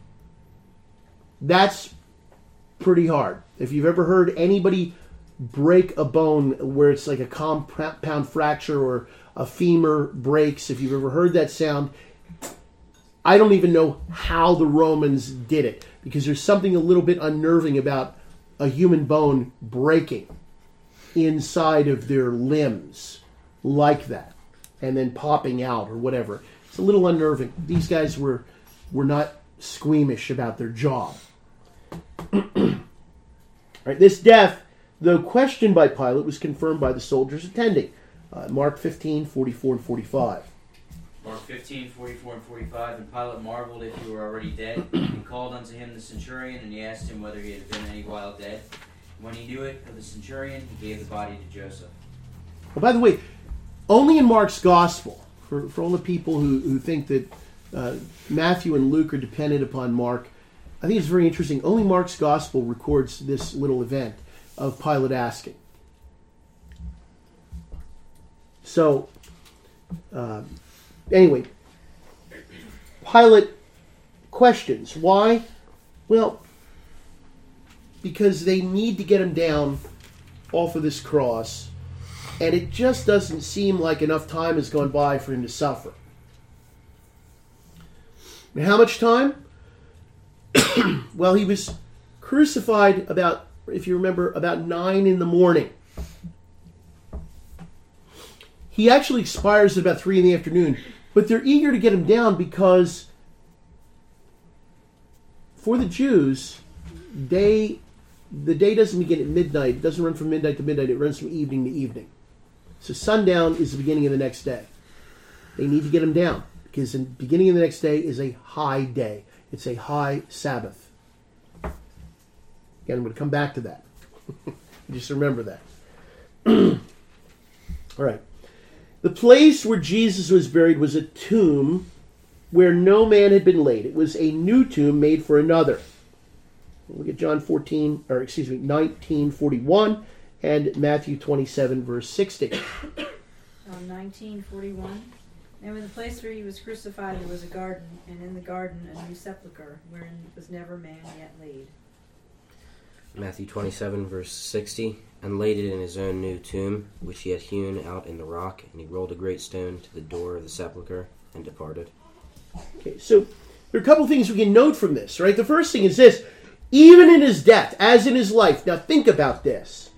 That's pretty hard. If you've ever heard anybody break a bone where it's like a compound fracture or a femur breaks, if you've ever heard that sound, I don't even know how the Romans did it, because there's something a little bit unnerving about a human bone breaking inside of their limbs like that and then popping out or whatever. It's a little unnerving. These guys were not squeamish about their job. Right, this death, though questioned by Pilate, was confirmed by the soldiers attending. Mark 15, 44 and 45. Mark 15, 44 and 45. And Pilate marveled if he were already dead. He called unto him the centurion, and he asked him whether he had been any while dead. When he knew it of the centurion, he gave the body to Joseph. Well, by the way, only in Mark's gospel, for all the people who think that Matthew and Luke are dependent upon Mark, I think it's very interesting. Only Mark's gospel records this little event of Pilate asking. So, anyway, Pilate questions. Why? Well, because they need to get him down off of this cross, and it just doesn't seem like enough time has gone by for him to suffer. And how much time? Well, he was crucified about, if you remember, about 9 in the morning. He actually expires at about 3 in the afternoon, but they're eager to get him down because for the Jews, the day doesn't begin at midnight. It doesn't run from midnight to midnight. It runs from evening to evening. So sundown is the beginning of the next day. They need to get him down because the beginning of the next day is a high day. It's a high Sabbath. Again, I'm going to come back to that. Just remember that. All right. The place where Jesus was buried was a tomb where no man had been laid. It was a new tomb made for another. Look at John 19:41 and Matthew 27, verse 60. 19:41. And in the place where he was crucified there was a garden, and in the garden a new sepulchre, wherein was never man yet laid. Matthew 27, verse 60. And laid it in his own new tomb, which he had hewn out in the rock, and he rolled a great stone to the door of the sepulchre, and departed. Okay, so there are a couple things we can note from this, right? The first thing is this: even in his death, as in his life. Now think about this.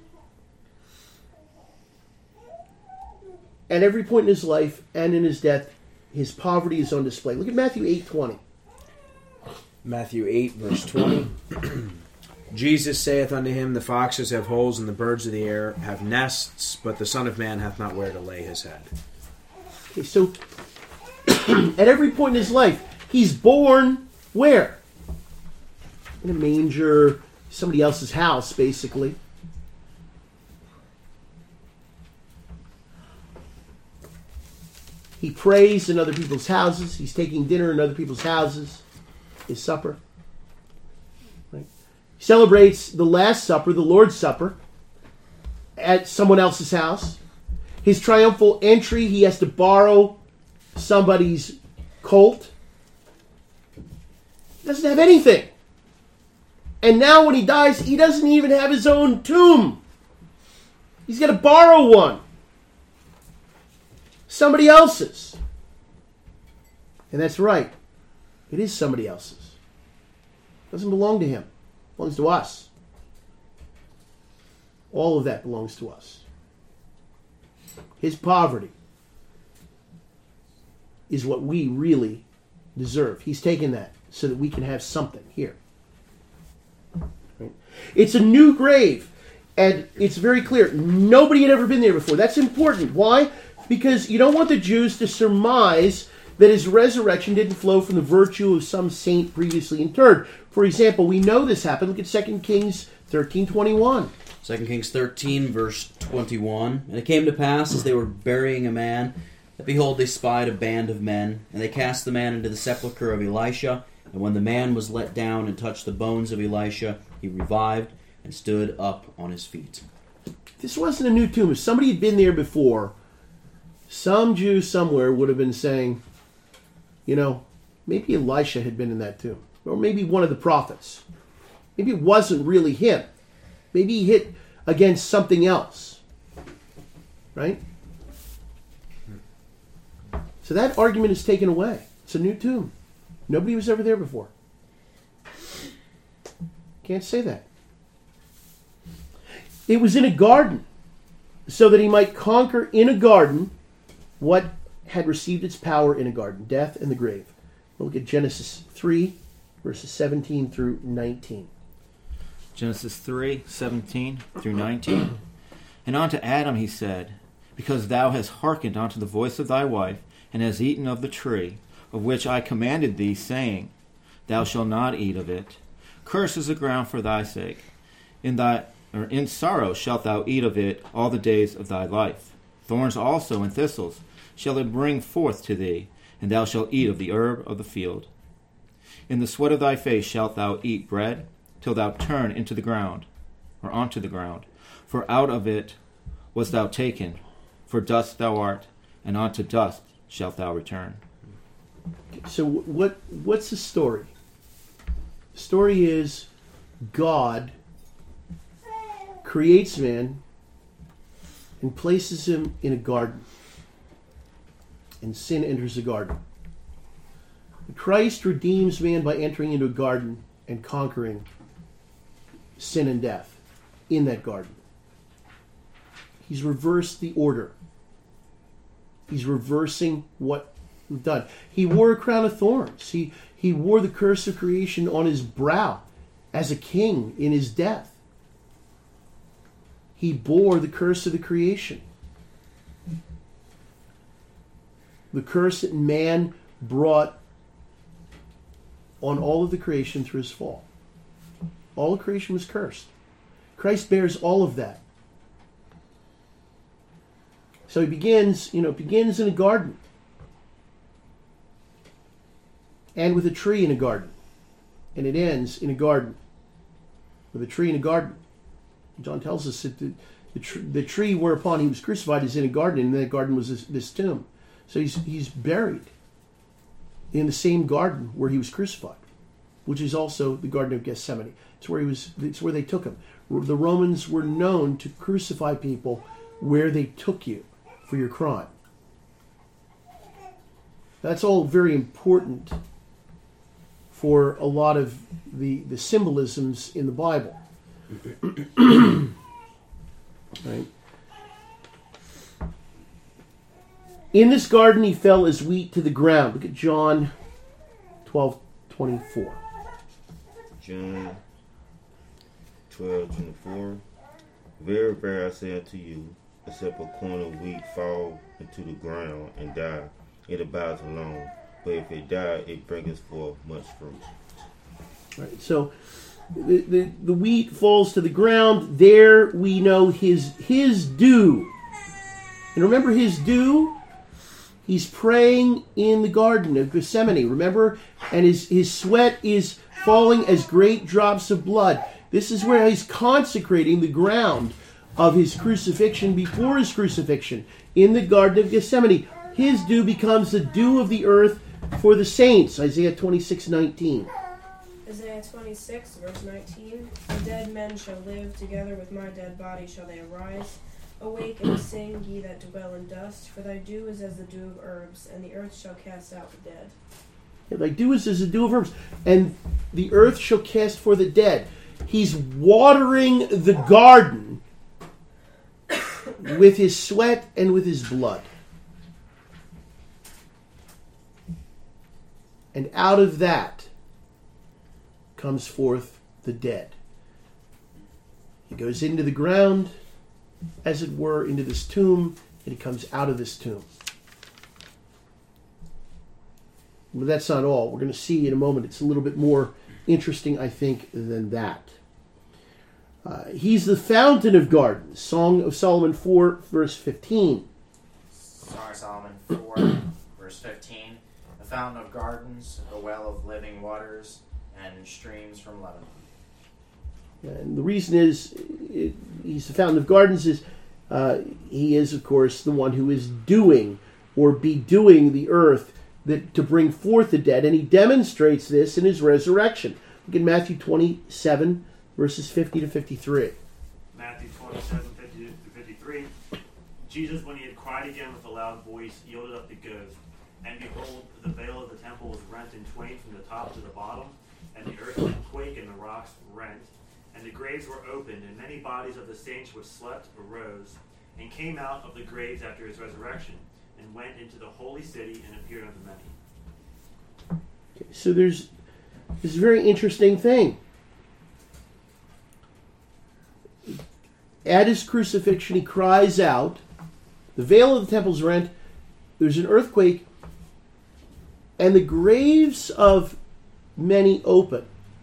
At every point in his life and in his death, his poverty is on display. Look at Matthew 8:20. Matthew 8, verse 20. Jesus saith unto him, the foxes have holes, and the birds of the air have nests, but the Son of Man hath not where to lay his head. Okay, so at every point in his life, he's born where? In a manger, somebody else's house, basically. He prays in other people's houses. He's taking dinner in other people's houses. His supper. Right? He celebrates the Last Supper, the Lord's Supper, at someone else's house. His triumphal entry, he has to borrow somebody's colt Doesn't have anything. And now when he dies, he doesn't even have his own tomb. He's got to borrow one. Somebody else's. And that's right. It is somebody else's. It doesn't belong to him. It belongs to us. All of that belongs to us. His poverty is what we really deserve. He's taken that so that we can have something here. Right? It's a new grave, and it's very clear. Nobody had ever been there before. That's important. Why? Because you don't want the Jews to surmise that his resurrection didn't flow from the virtue of some saint previously interred. For example, we know this happened. Look at 2 Kings 13:21. 2 Kings 13, verse 21. And it came to pass, as they were burying a man, that behold, they spied a band of men, and they cast the man into the sepulchre of Elisha. And when the man was let down and touched the bones of Elisha, he revived and stood up on his feet. This wasn't a new tomb. If somebody had been there before, some Jew somewhere would have been saying, you know, maybe Elisha had been in that tomb. Or maybe one of the prophets. Maybe it wasn't really him. Maybe he hit against something else. Right? So that argument is taken away. It's a new tomb. Nobody was ever there before. Can't say that. It was in a garden, so that he might conquer in a garden what had received its power in a garden, death and the grave. We'll look at Genesis 3, verses 17 through 19. Genesis 3, 17 through 19. And unto Adam he said, because thou hast hearkened unto the voice of thy wife, and hast eaten of the tree, of which I commanded thee, saying, thou shalt not eat of it. Cursed is the ground for thy sake. In sorrow shalt thou eat of it all the days of thy life. Thorns also and thistles shall it bring forth to thee, and thou shalt eat of the herb of the field. In the sweat of thy face shalt thou eat bread, till thou turn into the ground, or onto the ground. For out of it wast thou taken, for dust thou art, and unto dust shalt thou return. So what's the story? The story is God creates man and places him in a garden. And sin enters the garden. Christ redeems man by entering into a garden and conquering sin and death in that garden. He's reversed the order. He's reversing what we've done. He wore a crown of thorns. He wore the curse of creation on his brow as a king in his death. He bore the curse of the creation. The curse that man brought on all of the creation through his fall. All of creation was cursed. Christ bears all of that. So he begins in a garden. And with a tree in a garden. And it ends in a garden. With a tree in a garden. John tells us that the tree whereupon he was crucified is in a garden, and that garden was this tomb. So he's buried in the same garden where he was crucified, which is also the Garden of Gethsemane. It's where they took him. The Romans were known to crucify people where they took you for your crime. That's all very important for a lot of the symbolisms in the Bible. Right? In this garden he fell as wheat to the ground. Look at John 12:24. John 12:24. Very, very, I say unto you, except a corn of wheat fall into the ground and die, it abides alone. But if it die, it bringeth forth much fruit. Right. So the wheat falls to the ground. There we know his due. And remember his due? He's praying in the Garden of Gethsemane. Remember? And his sweat is falling as great drops of blood. This is where he's consecrating the ground of his crucifixion before his crucifixion in the Garden of Gethsemane. His dew becomes the dew of the earth for the saints. Isaiah 26:19. Isaiah 26, verse 19. The dead men shall live, together with my dead body shall they arise. Awake and sing, ye that dwell in dust, for thy dew is as the dew of herbs, and the earth shall cast out the dead. Yeah, thy dew is as the dew of herbs, and the earth shall cast for the dead. He's watering the garden with his sweat and with his blood. And out of that comes forth the dead. He goes into the ground, as it were, into this tomb, and he comes out of this tomb. But that's not all. We're going to see in a moment. It's a little bit more interesting, I think, than that. He's the fountain of gardens. Song of Solomon 4, verse 15. Song of Solomon 4, verse 15. A fountain of gardens, a well of living waters, and streams from Lebanon. And the reason is he's the fountain of gardens is he is, of course, the one who is doing or bedewing the earth to bring forth the dead, and he demonstrates this in his resurrection. Look at Matthew 27, verses 50 to 53. Matthew 27, 50 to 53. Jesus, when he had cried again with a loud voice, yielded up the ghost. And behold, the veil of the temple was rent in twain from the top to the bottom, and the earth did quake, and the rocks rent. And the graves were opened, and many bodies of the saints which slept arose, and came out of the graves after his resurrection, and went into the holy city, and appeared unto many. Okay, so there's this very interesting thing. At his crucifixion, he cries out, the veil of the temple is rent, there's an earthquake, and the graves of many open.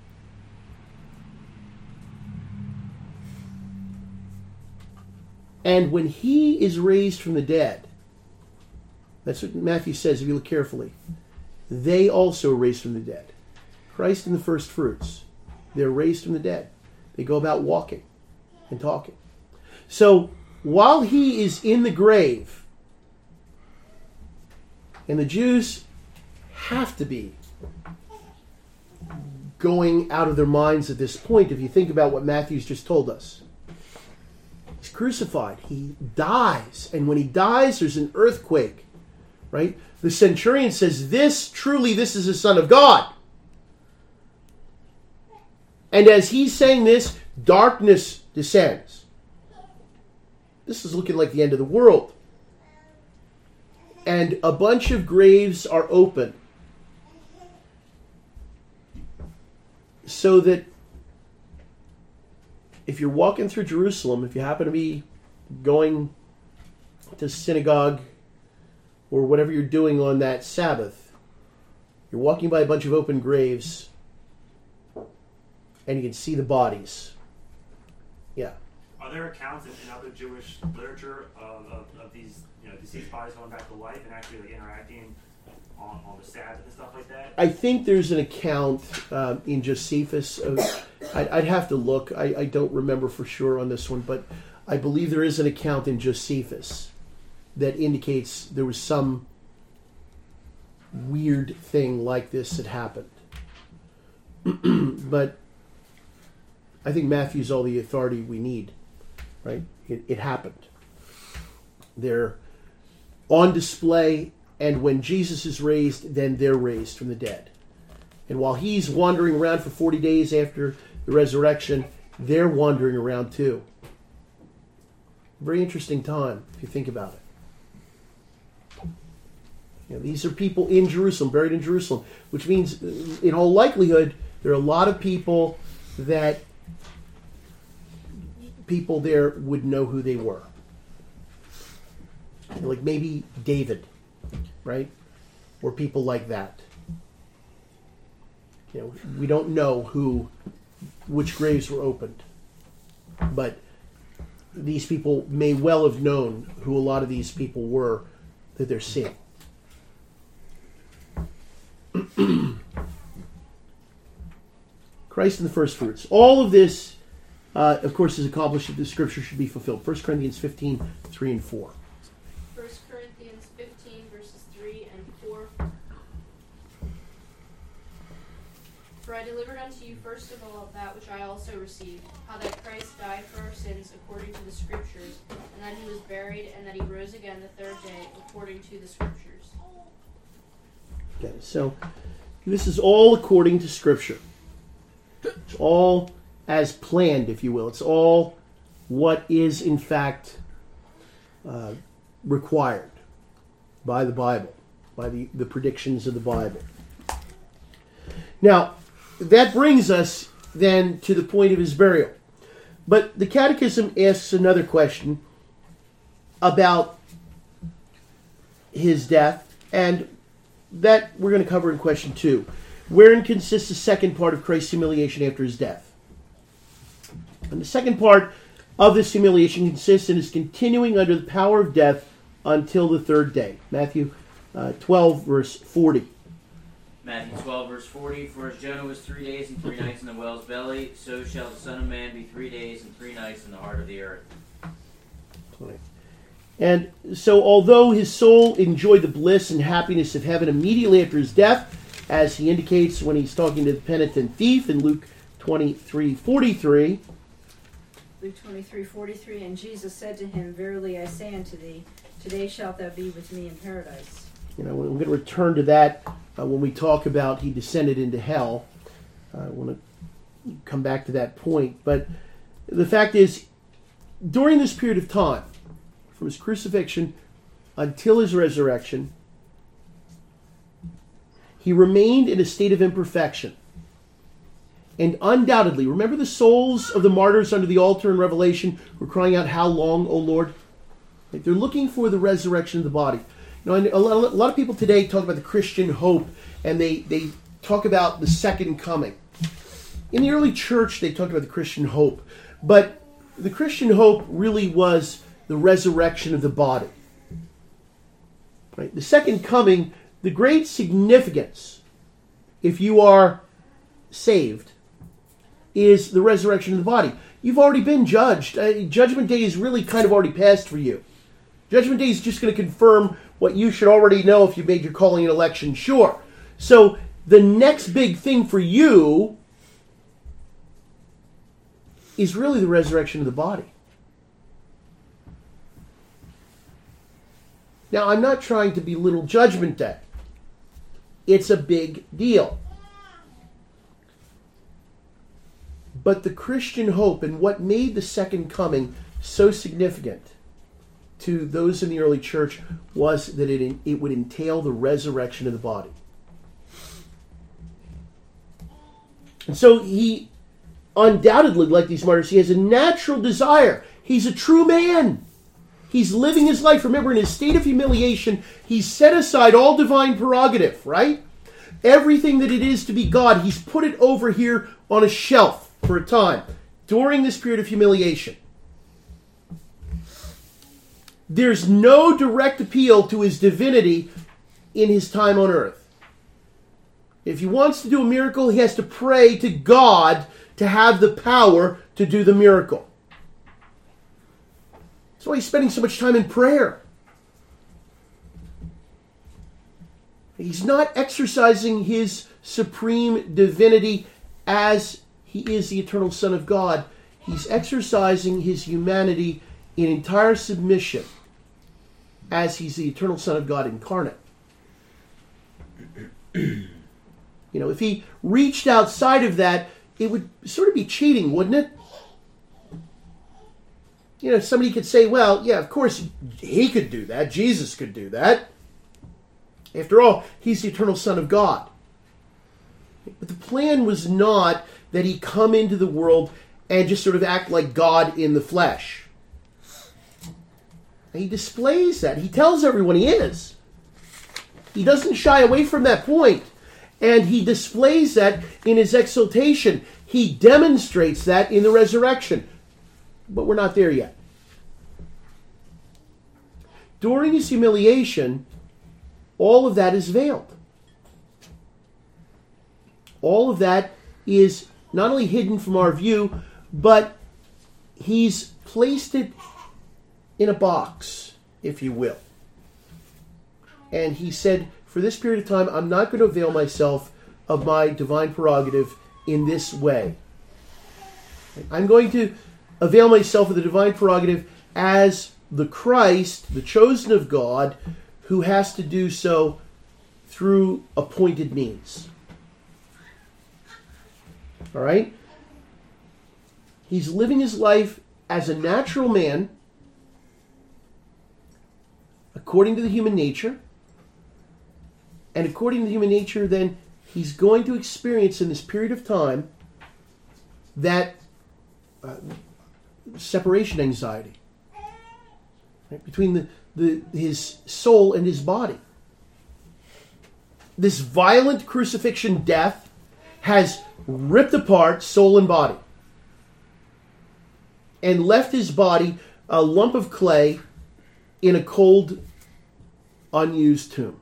And when he is raised from the dead, that's what Matthew says if you look carefully, they also are raised from the dead. Christ and the first fruits, they're raised from the dead. They go about walking and talking. So while he is in the grave, and the Jews have to be going out of their minds at this point, if you think about what Matthew's just told us. He's crucified. He dies. And when he dies, there's an earthquake. Right? The centurion says, this is the Son of God. And as he's saying this, darkness descends. This is looking like the end of the world. And a bunch of graves are open. So that if you're walking through Jerusalem, if you happen to be going to synagogue or whatever you're doing on that Sabbath, you're walking by a bunch of open graves and you can see the bodies. Yeah. Are there accounts in other Jewish literature of these deceased bodies going back to life and actually like interacting on the Sabbath and stuff like that? I think there's an account in Josephus. I'd have to look. I don't remember for sure on this one, but I believe there is an account in Josephus that indicates there was some weird thing like this that happened. But I think Matthew's all the authority we need, right? It happened. They're on display, and when Jesus is raised, then they're raised from the dead. And while he's wandering around for 40 days after the resurrection, they're wandering around too. Very interesting time, if you think about it. These are people in Jerusalem, buried in Jerusalem, which means, in all likelihood, there are a lot of people that people there would know who they were. Like maybe David, right? Or people like that. We don't know which graves were opened. But these people may well have known who a lot of these people were that they're seeing. Christ and the first fruits. All of this, of course, is accomplished if the scripture should be fulfilled. 1 Corinthians 15, 3 and 4. 1 Corinthians 15, verses 3 and 4. For I delivered unto you first of all that which I also received, how that Christ died for our sins according to the Scriptures, and that he was buried, and that he rose again the third day according to the Scriptures. Okay, so this is all according to Scripture. It's all as planned, if you will. It's all what is, in fact, required by the Bible, by the predictions of the Bible. Now, that brings us then to the point of his burial. But the Catechism asks another question about his death, and that we're going to cover in question 2. Wherein consists the second part of Christ's humiliation after his death? And the second part of this humiliation consists in his continuing under the power of death until the third day. Matthew 12, verse 40. Matthew 12, verse 40, For as Jonah was 3 days and 3 nights in the whale's belly, so shall the Son of Man be 3 days and 3 nights in the heart of the earth. And so although his soul enjoyed the bliss and happiness of heaven immediately after his death, as he indicates when he's talking to the penitent thief in Luke 23:43, Luke 23:43, and Jesus said to him, Verily I say unto thee, today shalt thou be with me in paradise. we're going to return to that when we talk about he descended into hell. I want to come back to that point. But the fact is, during this period of time, from his crucifixion until his resurrection, he remained in a state of imperfection. And undoubtedly, remember the souls of the martyrs under the altar in Revelation were crying out, How long, O Lord? They're looking for the resurrection of the body. A lot of people today talk about the Christian hope, and they talk about the second coming. In the early church, they talked about the Christian hope. But the Christian hope really was the resurrection of the body. Right? The second coming, the great significance, if you are saved, is the resurrection of the body. You've already been judged. Judgment Day is really kind of already passed for you. Judgment Day is just going to confirm what you should already know if you made your calling and election sure. So the next big thing for you is really the resurrection of the body. Now, I'm not trying to belittle Judgment Day. It's a big deal. But the Christian hope and what made the second coming so significant to those in the early church was that it would entail the resurrection of the body. And so he undoubtedly, like these martyrs, he has a natural desire. He's a true man. He's living his life. Remember, in his state of humiliation, he's set aside all divine prerogative, right? Everything that it is to be God, he's put it over here on a shelf for a time during this period of humiliation. There's no direct appeal to his divinity in his time on earth. If he wants to do a miracle, he has to pray to God to have the power to do the miracle. That's why he's spending so much time in prayer. He's not exercising his supreme divinity as he is the eternal Son of God. He's exercising his humanity in entire submission as he's the eternal Son of God incarnate. If he reached outside of that, it would sort of be cheating, wouldn't it? Somebody could say, well, yeah, of course he could do that. Jesus could do that. After all, he's the eternal Son of God. But the plan was not that he come into the world and just sort of act like God in the flesh. And he displays that. He tells everyone he is. He doesn't shy away from that point. And he displays that in his exaltation. He demonstrates that in the resurrection. But we're not there yet. During his humiliation, all of that is veiled. All of that is not only hidden from our view, but he's placed it in a box, if you will. And he said, for this period of time, I'm not going to avail myself of my divine prerogative in this way. I'm going to avail myself of the divine prerogative as the Christ, the chosen of God, who has to do so through appointed means. All right? He's living his life as a natural man, according to the human nature. And according to the human nature, then, he's going to experience in this period of time that separation anxiety, right, between his soul and his body. This violent crucifixion death has ripped apart soul and body and left his body a lump of clay in a cold, unused tomb.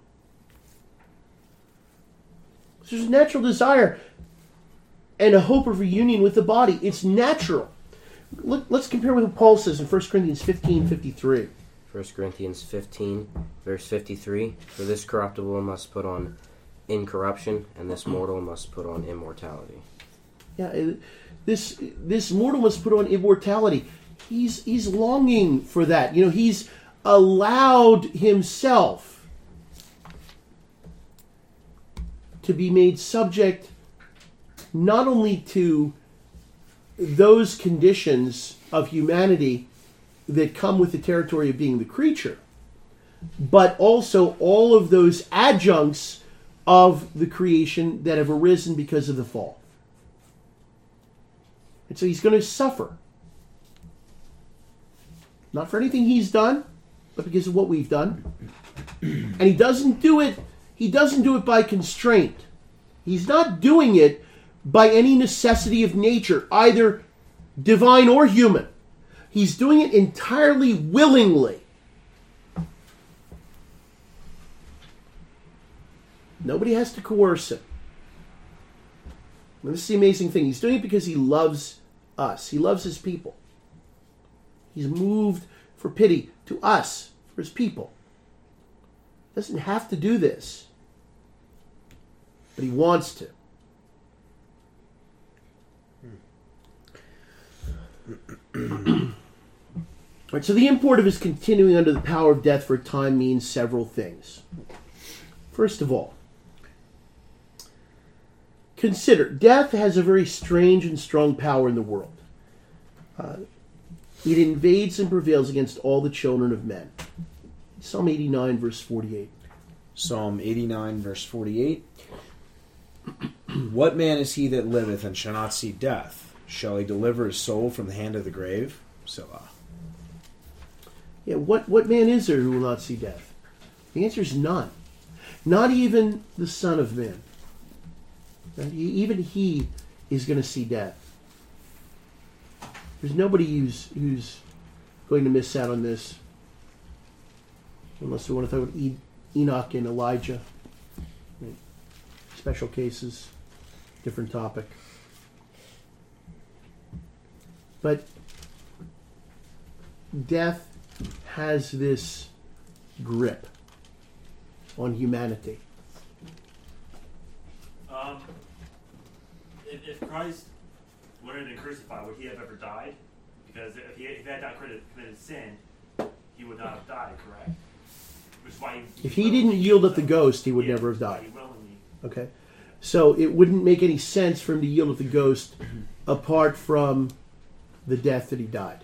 So there's a natural desire and a hope of reunion with the body. It's natural. Let's compare with what Paul says in 1 Corinthians 15:53. 1 Corinthians 15, verse 53. For this corruptible must put on incorruption, and this mortal must put on immortality. Yeah, this mortal must put on immortality. He's longing for that. You know, he's allowed himself to be made subject not only to those conditions of humanity that come with the territory of being the creature, but also all of those adjuncts of the creation that have arisen because of the fall. And so he's going to suffer. Not for anything he's done, but because of what we've done. And he doesn't do it by constraint. He's not doing it by any necessity of nature, either divine or human. He's doing it entirely willingly. Nobody has to coerce him. And this is the amazing thing. He's doing it because he loves us. He loves his people. He's moved for pity to us, for his people. He doesn't have to do this, but he wants to. Right, so the import of his continuing under the power of death for a time means several things. First of all, consider, death has a very strange and strong power in the world. It invades and prevails against all the children of men. Psalm 89, verse 48. Psalm 89, verse 48. What man is he that liveth and shall not see death? Shall he deliver his soul from the hand of the grave? Selah. Yeah, what man is there who will not see death? The answer is none. Not even the Son of Man. Right? Even he is going to see death. There's nobody who's going to miss out on this. Unless we want to talk about Enoch and Elijah. Right? Special cases, different topic. But death has this grip on humanity. If Christ would have been crucified, would he have ever died? Because if he had not committed sin, he would not have died, correct? Which is why if he didn't yield up the ghost, he would never have died. Okay? So it wouldn't make any sense for him to yield up the ghost apart from the death that he died.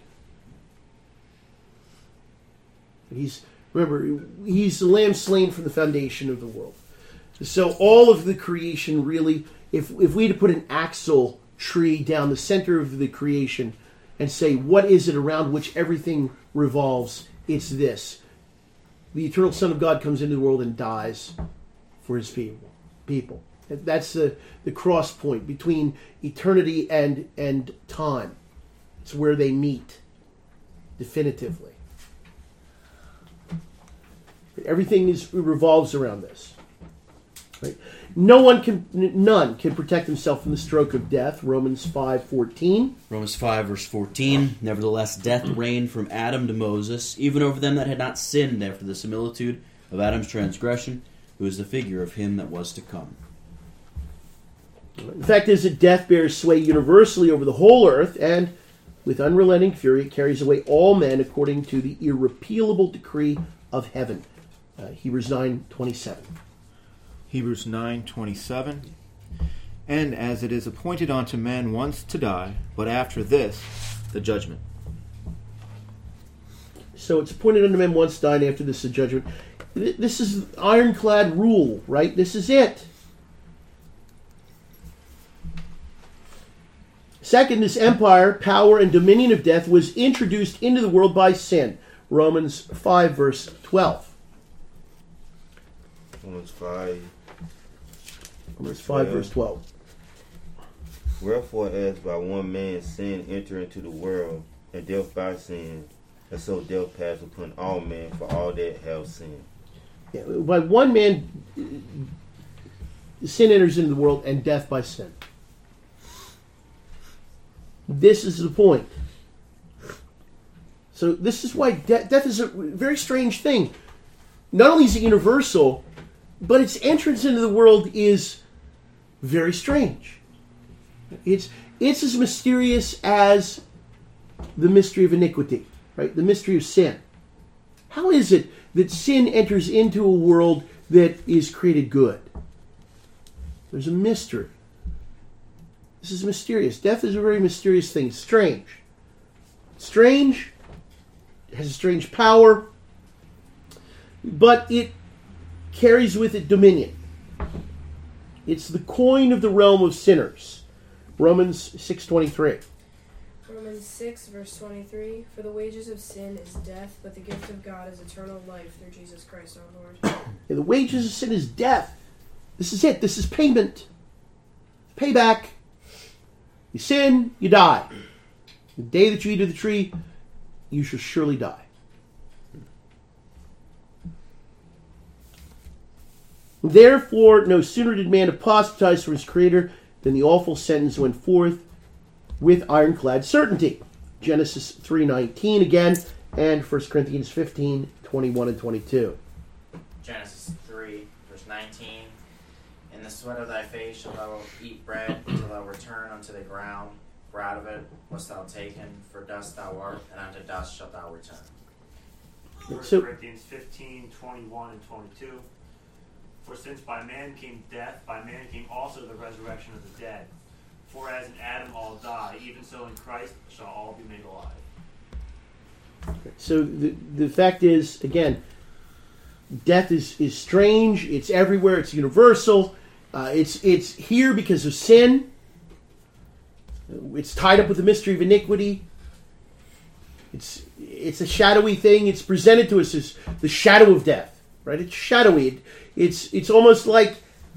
Remember, he's the lamb slain from the foundation of the world. So all of the creation really, if we had to put an axle tree down the center of the creation and say, what is it around which everything revolves? It's this. The eternal Son of God comes into the world and dies for his people. That's the cross point between eternity and time. It's where they meet definitively. Everything revolves around this. Right? None can protect himself from the stroke of death. Romans 5:14. Romans 5, verse 14. Nevertheless, death reigned from Adam to Moses, even over them that had not sinned after the similitude of Adam's transgression, who is the figure of him that was to come. The fact is that death bears sway universally over the whole earth, and with unrelenting fury it carries away all men according to the irrepealable decree of heaven. Hebrews 9:27. Hebrews 9:27. And as it is appointed unto men once to die, but after this, the judgment. So it's appointed unto men once to die, and after this, the judgment. This is ironclad rule, right? This is it. Second, this empire, power, and dominion of death was introduced into the world by sin. Romans 5, verse 12. Romans 5. Romans 5, verse 12. Wherefore, as by one man sin entered into the world, and death by sin, and so death passed upon all men, for all that have sinned. Yeah, by one man, sin enters into the world, and death by sin. This is the point. So this is why death is a very strange thing. Not only is it universal, but its entrance into the world is very strange. It's as mysterious as the mystery of iniquity, right? The mystery of sin. How is it that sin enters into a world that is created good? There's a mystery. This is mysterious. Death is a very mysterious thing. It's strange. Strange. It has a strange power. But it carries with it dominion. It's the coin of the realm of sinners. Romans 6:23. Romans 6, verse 23. For the wages of sin is death, but the gift of God is eternal life through Jesus Christ our Lord. And the wages of sin is death. This is it. This is payment. Payback. You sin, you die. The day that you eat of the tree, you shall surely die. Therefore, no sooner did man apostatize from his Creator than the awful sentence went forth with ironclad certainty. Genesis 3:19 again, and 1 Corinthians 15:21 and 22. Genesis 3, verse 19. In the sweat of thy face shalt thou eat bread until thou return unto the ground, for out of it wast thou taken, for dust thou art, and unto dust shalt thou return. 1 Corinthians 15:21 and 22. For since by man came death, by man came also the resurrection of the dead. For as in Adam all die, even so in Christ shall all be made alive. So the fact is, again, death is strange. It's everywhere. It's universal. It's here because of sin. It's tied up with the mystery of iniquity. It's a shadowy thing. It's presented to us as the shadow of death, right? It's shadowy. It's almost like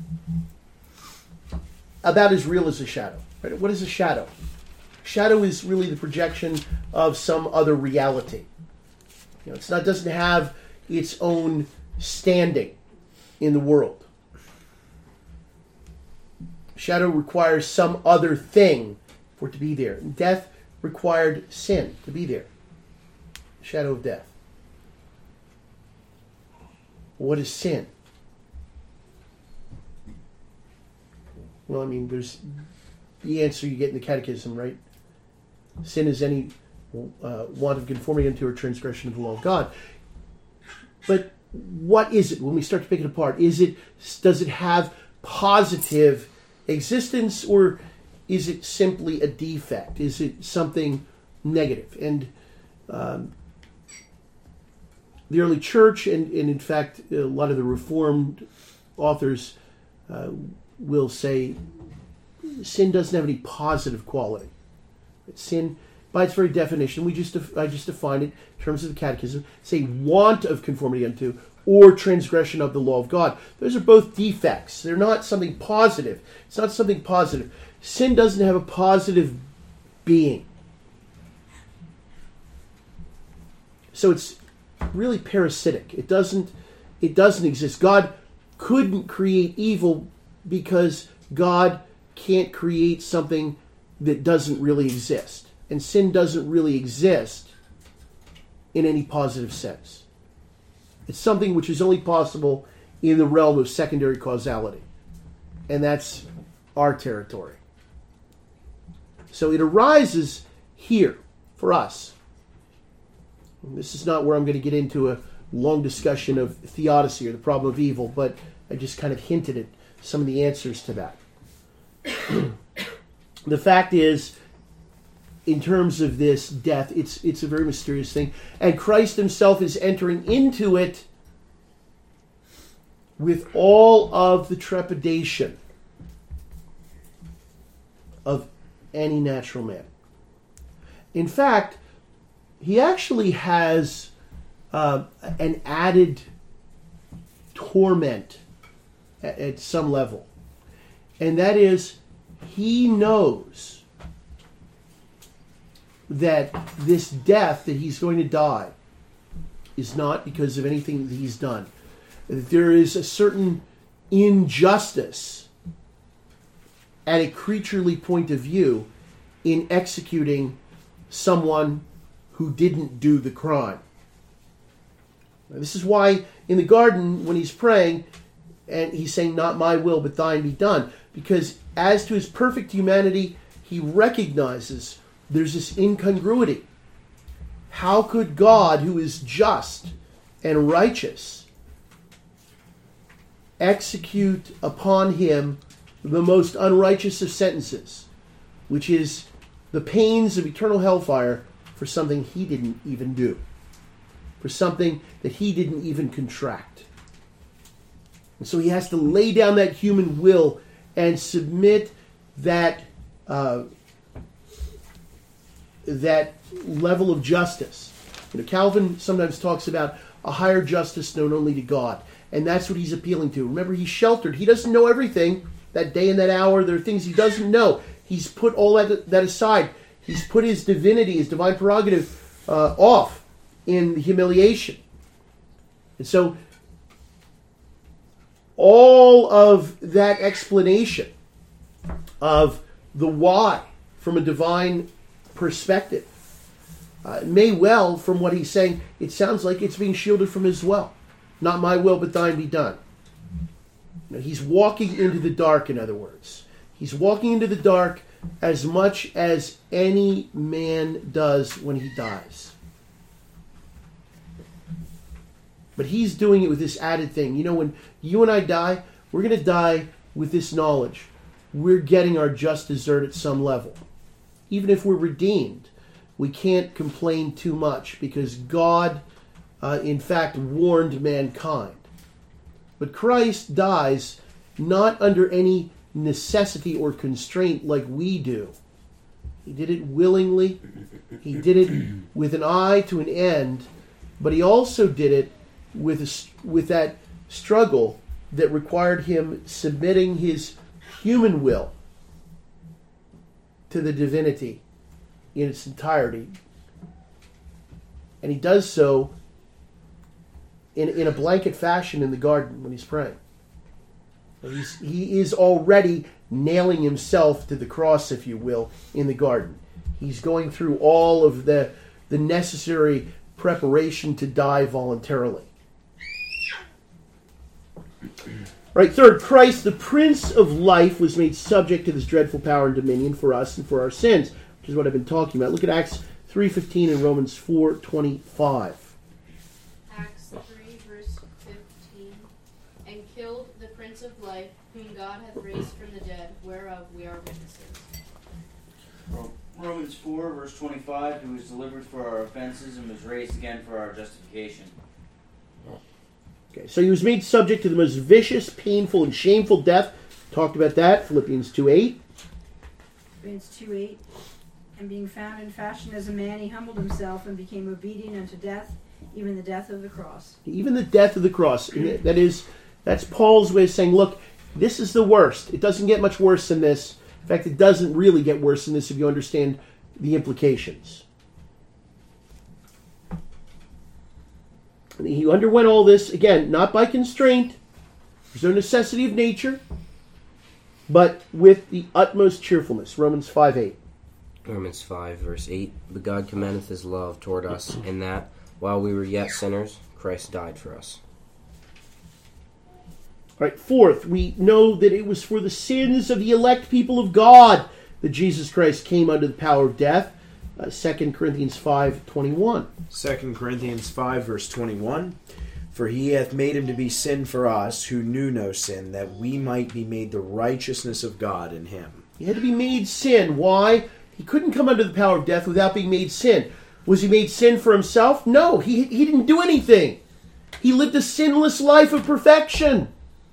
about as real as a shadow. Right? What is a shadow? Shadow is really the projection of some other reality. It doesn't have its own standing in the world. Shadow requires some other thing for it to be there. Death required sin to be there. Shadow of death. What is sin? Well, there's the answer you get in the catechism, right? Sin is any want of conformity unto or transgression of the law of God. But what is it when we start to pick it apart? Does it have positive existence, or is it simply a defect? Is it something negative? And the early church, and in fact a lot of the Reformed authors will say sin doesn't have any positive quality. Sin, by its very definition, I just defined it in terms of the catechism, say want of conformity unto or transgression of the law of God. Those are both defects. They're not something positive. It's not something positive. Sin doesn't have a positive being. So it's really parasitic. It doesn't exist. God couldn't create evil because God can't create something that doesn't really exist. And sin doesn't really exist in any positive sense. It's something which is only possible in the realm of secondary causality. And that's our territory. So it arises here for us. And this is not where I'm going to get into a long discussion of theodicy or the problem of evil, but I just kind of hinted at some of the answers to that. The fact is, in terms of this death, it's a very mysterious thing. And Christ himself is entering into it with all of the trepidation of any natural man. In fact, he actually has an added torment at some level. And that is, he knows that this death that he's going to die is not because of anything that he's done. There is a certain injustice at a creaturely point of view in executing someone who didn't do the crime. Now, this is why in the garden, when he's praying, and he's saying, "Not my will, but thine be done," because as to his perfect humanity, he recognizes there's this incongruity. How could God, who is just and righteous, execute upon him the most unrighteous of sentences, which is the pains of eternal hellfire for something he didn't even do, for something that he didn't even contract? And so he has to lay down that human will and submit that that level of justice. Calvin sometimes talks about a higher justice known only to God, and that's what he's appealing to. Remember, he's sheltered. He doesn't know everything. That day and that hour, there are things he doesn't know. He's put all that aside. He's put his divinity, his divine prerogative, off in the humiliation. And so all of that explanation of the why from a divine perspective may well, from what he's saying, it sounds like it's being shielded from his will. Not my will, but thine be done. He's walking into the dark, in other words. He's walking into the dark as much as any man does when he dies. But he's doing it with this added thing. When you and I die, we're going to die with this knowledge. We're getting our just desert at some level. Even if we're redeemed, we can't complain too much because God, in fact, warned mankind. But Christ dies not under any necessity or constraint like we do. He did it willingly. He did it with an eye to an end, but he also did it with that struggle that required him submitting his human will to the divinity in its entirety. And he does so in a blanket fashion in the garden when he's praying. He is already nailing himself to the cross, if you will, in the garden. He's going through all of the necessary preparation to die voluntarily. Right, third, Christ, the Prince of Life, was made subject to this dreadful power and dominion for us and for our sins, which is what I've been talking about. Look at Acts 3:15 and Romans 4:25. Acts 3, verse 15. And killed the Prince of Life, whom God hath raised from the dead, whereof we are witnesses. Romans 4, verse 25, who was delivered for our offenses and was raised again for our justification. Okay, so he was made subject to the most vicious, painful, and shameful death. Talked about that, Philippians 2:8. Philippians 2:8. And being found in fashion as a man, he humbled himself and became obedient unto death, even the death of the cross. Even the death of the cross. That's Paul's way of saying, look, this is the worst. It doesn't get much worse than this. In fact, it doesn't really get worse than this if you understand the implications. And he underwent all this, again, not by constraint. There's no necessity of nature, but with the utmost cheerfulness. Romans 5:8. Romans 5, verse 8. But God commendeth his love toward us, in that, while we were yet sinners, Christ died for us. Right. Fourth, we know that it was for the sins of the elect people of God that Jesus Christ came under the power of death. 2 Corinthians 5:21. 2 Corinthians 5, verse 21. For he hath made him to be sin for us, who knew no sin, that we might be made the righteousness of God in him. He had to be made sin. Why? He couldn't come under the power of death without being made sin. Was he made sin for himself? No, he didn't do anything. He lived a sinless life of perfection.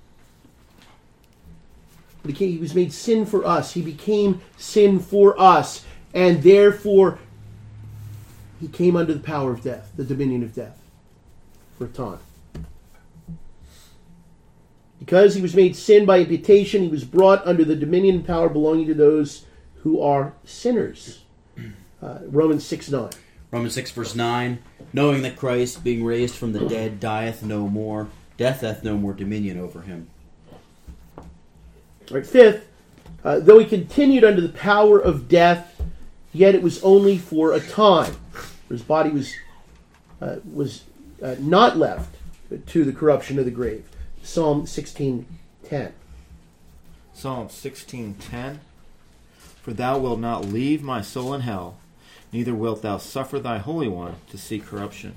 But he was made sin for us. He became sin for us. And therefore, he came under the power of death, the dominion of death, for a time. Because he was made sin by imputation, he was brought under the dominion and power belonging to those who are sinners. Romans 6:9. Romans 6, verse 9. Knowing that Christ, being raised from the dead, dieth no more, death hath no more dominion over him. Right. Fifth, though he continued under the power of death, yet it was only for a time. His body was not left to the corruption of the grave. Psalm 16:10. Psalm 16:10. For thou wilt not leave my soul in hell, neither wilt thou suffer thy Holy One to see corruption.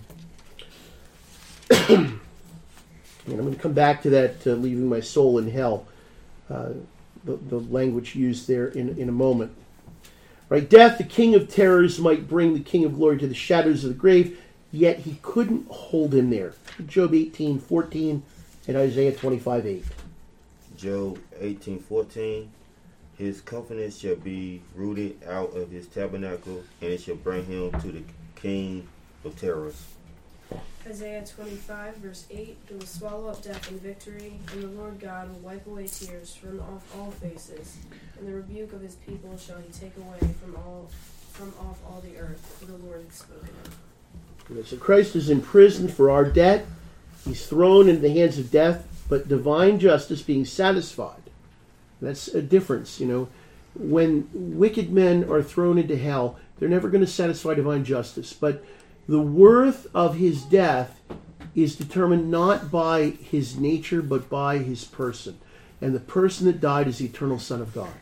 And I'm going to come back to that, leaving my soul in hell. The language used there in a moment. Right, death, the king of terrors, might bring the king of glory to the shadows of the grave, yet he couldn't hold him there. Job 18:14 and Isaiah 25:8. Job 18:14. His covenant shall be rooted out of his tabernacle, and it shall bring him to the king of terrors. Isaiah 25, verse 8, It will swallow up death in victory, and the Lord God will wipe away tears from off all faces, and the rebuke of his people shall he take away from off all the earth, for the Lord has spoken it. So Christ is imprisoned for our debt. He's thrown into the hands of death, but divine justice being satisfied. That's a difference, When wicked men are thrown into hell, they're never going to satisfy divine justice, but the worth of his death is determined not by his nature, but by his person. And the person that died is the eternal Son of God.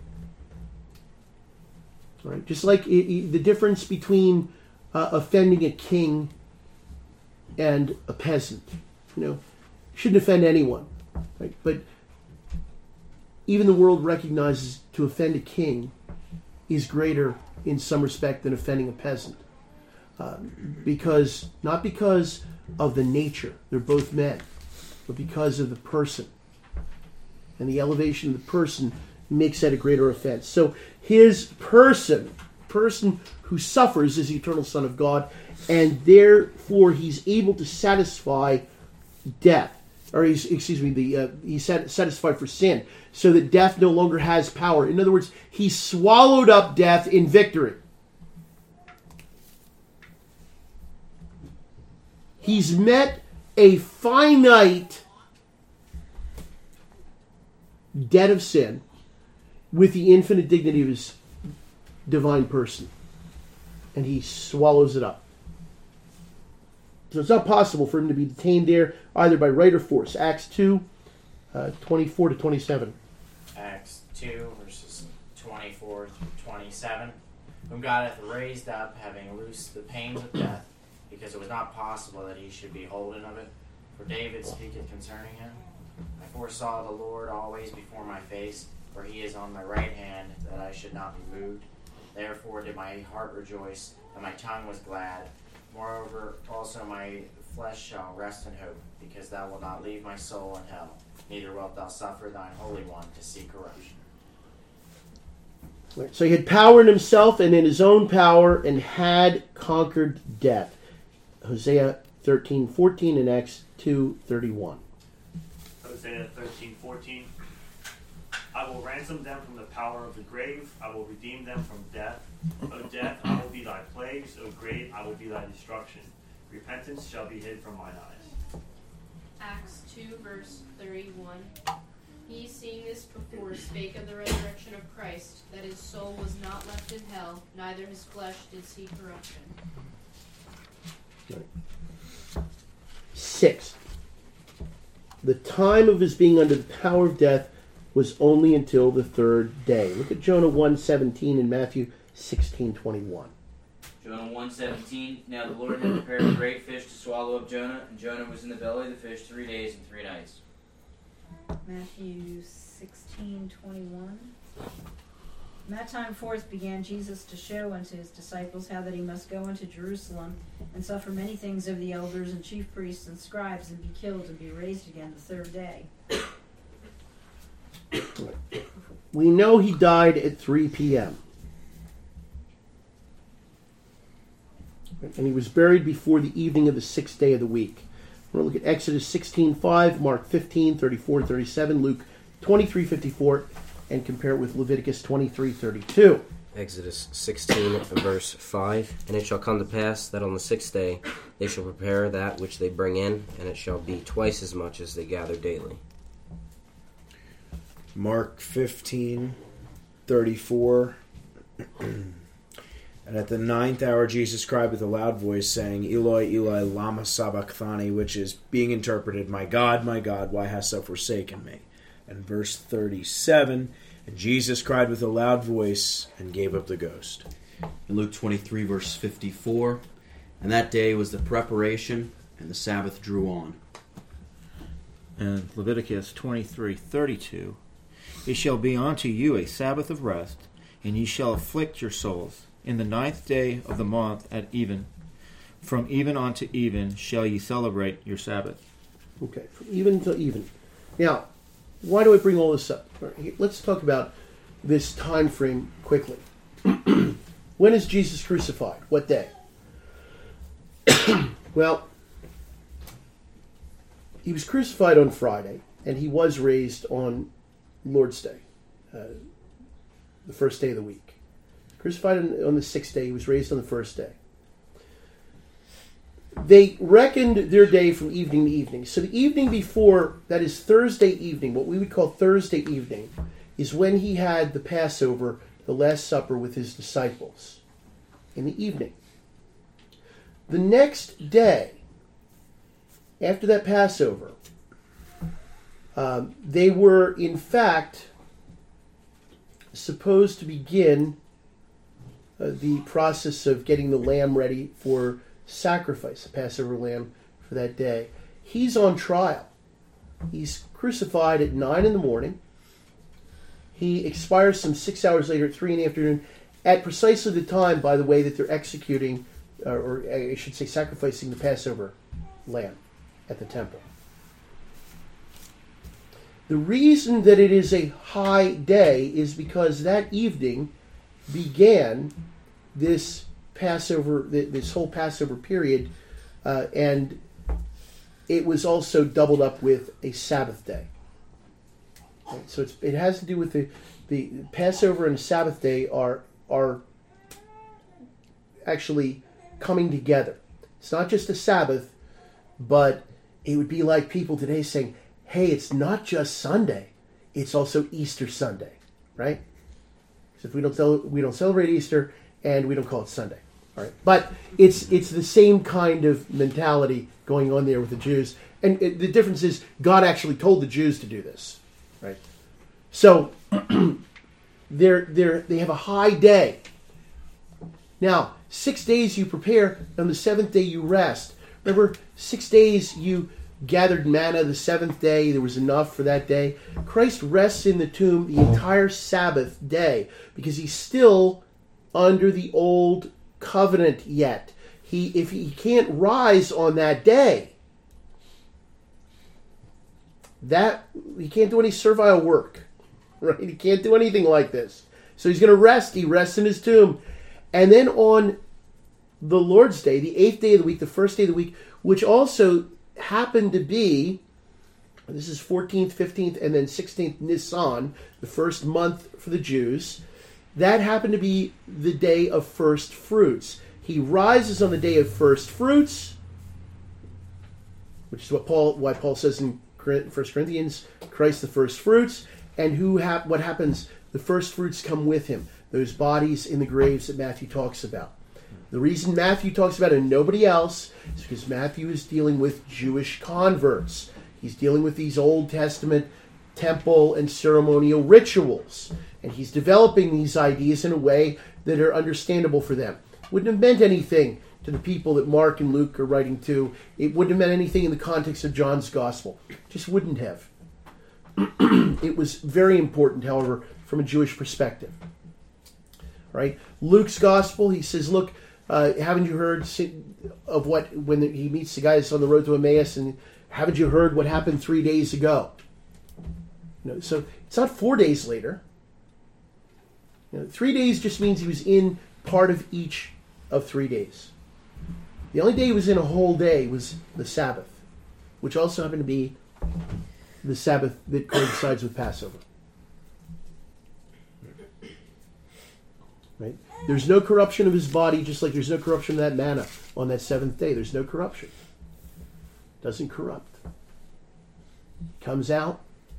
Right? Just like the difference between offending a king and a peasant. Shouldn't offend anyone. Right? But even the world recognizes to offend a king is greater in some respect than offending a peasant. Not because of the nature, they're both men, but because of the person. And the elevation of the person makes that a greater offense. So his person who suffers is the eternal Son of God, and therefore he's able to satisfy death. He's satisfied for sin, so that death no longer has power. In other words, he swallowed up death in victory. He's met a finite debt of sin with the infinite dignity of his divine person. And he swallows it up. So it's not possible for him to be detained there either by right or force. Acts 2, 24 to 27. Acts 2, verses 24 through 27. Whom God hath raised up, having loosed the pains of death, because it was not possible that he should be holden of it. For David speaketh concerning him. I foresaw the Lord always before my face, for he is on my right hand, that I should not be moved. Therefore did my heart rejoice, and my tongue was glad. Moreover, also my flesh shall rest in hope, because thou wilt not leave my soul in hell, neither wilt thou suffer thine Holy One to see corruption. So he had power in himself and in his own power, and had conquered death. Hosea 13:14 and Acts 2:31. Hosea 13:14. I will ransom them from the power of the grave. I will redeem them from death. O death, I will be thy plagues. O grave, I will be thy destruction. Repentance shall be hid from mine eyes. Acts 2, verse 31. He, seeing this before, spake of the resurrection of Christ, that his soul was not left in hell, neither his flesh did see corruption. Sixth, The time of his being under the power of death was only until the third day. Look at Jonah 1:17 and Matthew 16:21. Jonah 1:17. Now the Lord had prepared a great fish to swallow up Jonah, and Jonah was in the belly of the fish 3 days and 3 nights. Matthew 16:21. From that time forth began Jesus to show unto his disciples how that he must go into Jerusalem and suffer many things of the elders and chief priests and scribes, and be killed and be raised again the third day. We know he died at 3 p.m. And he was buried before the evening of the 6th day of the week. We're going to look at Exodus 16:5, Mark 15:34-37, Luke 23:54, and compare it with Leviticus 23:32. Exodus 16 and verse 5. And it shall come to pass that on the 6th day they shall prepare that which they bring in, and it shall be twice as much as they gather daily. Mark 15:34. And at the 9th hour Jesus cried with a loud voice, saying, Eloi, Eloi, lama sabachthani, which is being interpreted, my God, why hast thou forsaken me? And verse 37, and Jesus cried with a loud voice and gave up the ghost. In Luke 23, verse 54, and that day was the preparation, and the Sabbath drew on. And Leviticus 23:32, it shall be unto you a Sabbath of rest, and ye shall afflict your souls. In the 9th day of the month at even, from even unto even shall ye celebrate your Sabbath. Okay, from even to even. Now, why do I bring all this up? Let's talk about this time frame quickly. When is Jesus crucified? What day? Well, he was crucified on Friday, and he was raised on Lord's Day, the first day of the week. Crucified on the 6th day, he was raised on the first day. They reckoned their day from evening to evening. So the evening before, that is Thursday evening, what we would call Thursday evening, is when he had the Passover, the Last Supper with his disciples in the evening. The next day, after that Passover, they were in fact supposed to begin the process of getting the lamb ready for sacrifice, the Passover lamb for that day. He's on trial. He's crucified at 9 in the morning. He expires some 6 hours later at 3 in the afternoon, at precisely the time, by the way, that they're executing, or I should say sacrificing the Passover lamb at the temple. The reason that it is a high day is because that evening began this Passover, this whole Passover period, and it was also doubled up with a Sabbath day. Right? So it has to do with the Passover and the Sabbath day are actually coming together. It's not just a Sabbath, but it would be like people today saying, hey, it's not just Sunday, it's also Easter Sunday, right? So if we don't celebrate Easter, and we don't call it Sunday, all right? But it's the same kind of mentality going on there with the Jews, and the difference is God actually told the Jews to do this, right? So they have a high day. Now 6 days you prepare, on the 7th day you rest. Remember, 6 days you gathered manna, the 7th day there was enough for that day. Christ rests in the tomb the entire Sabbath day because he's still under the old covenant yet. If he can't rise on that day, that he can't do any servile work, right? He can't do anything like this. So he's going to rest. He rests in his tomb, and then on the Lord's Day, the 8th day of the week, the first day of the week, which also happened to be, this is 14th, 15th, and then 16th Nisan, the first month for the Jews. That happened to be the day of first fruits. He rises on the day of first fruits, which is why Paul says in 1 Corinthians, Christ the first fruits. And what happens? The first fruits come with him. Those bodies in the graves that Matthew talks about. The reason Matthew talks about it and nobody else is because Matthew is dealing with Jewish converts. He's dealing with these Old Testament temple and ceremonial rituals. And he's developing these ideas in a way that are understandable for them. Wouldn't have meant anything to the people that Mark and Luke are writing to. It wouldn't have meant anything in the context of John's gospel. Just wouldn't have. It was very important, however, from a Jewish perspective. Right? Luke's gospel, he says, look, haven't you heard of what, when he meets the guys on the road to Emmaus, and haven't you heard what happened 3 days ago? So it's not 4 days later. 3 days just means he was in part of each of 3 days. The only day he was in a whole day was the Sabbath, which also happened to be the Sabbath that coincides with Passover. Right? There's no corruption of his body, just like there's no corruption of that manna on that seventh day. There's no corruption. Doesn't corrupt. Comes out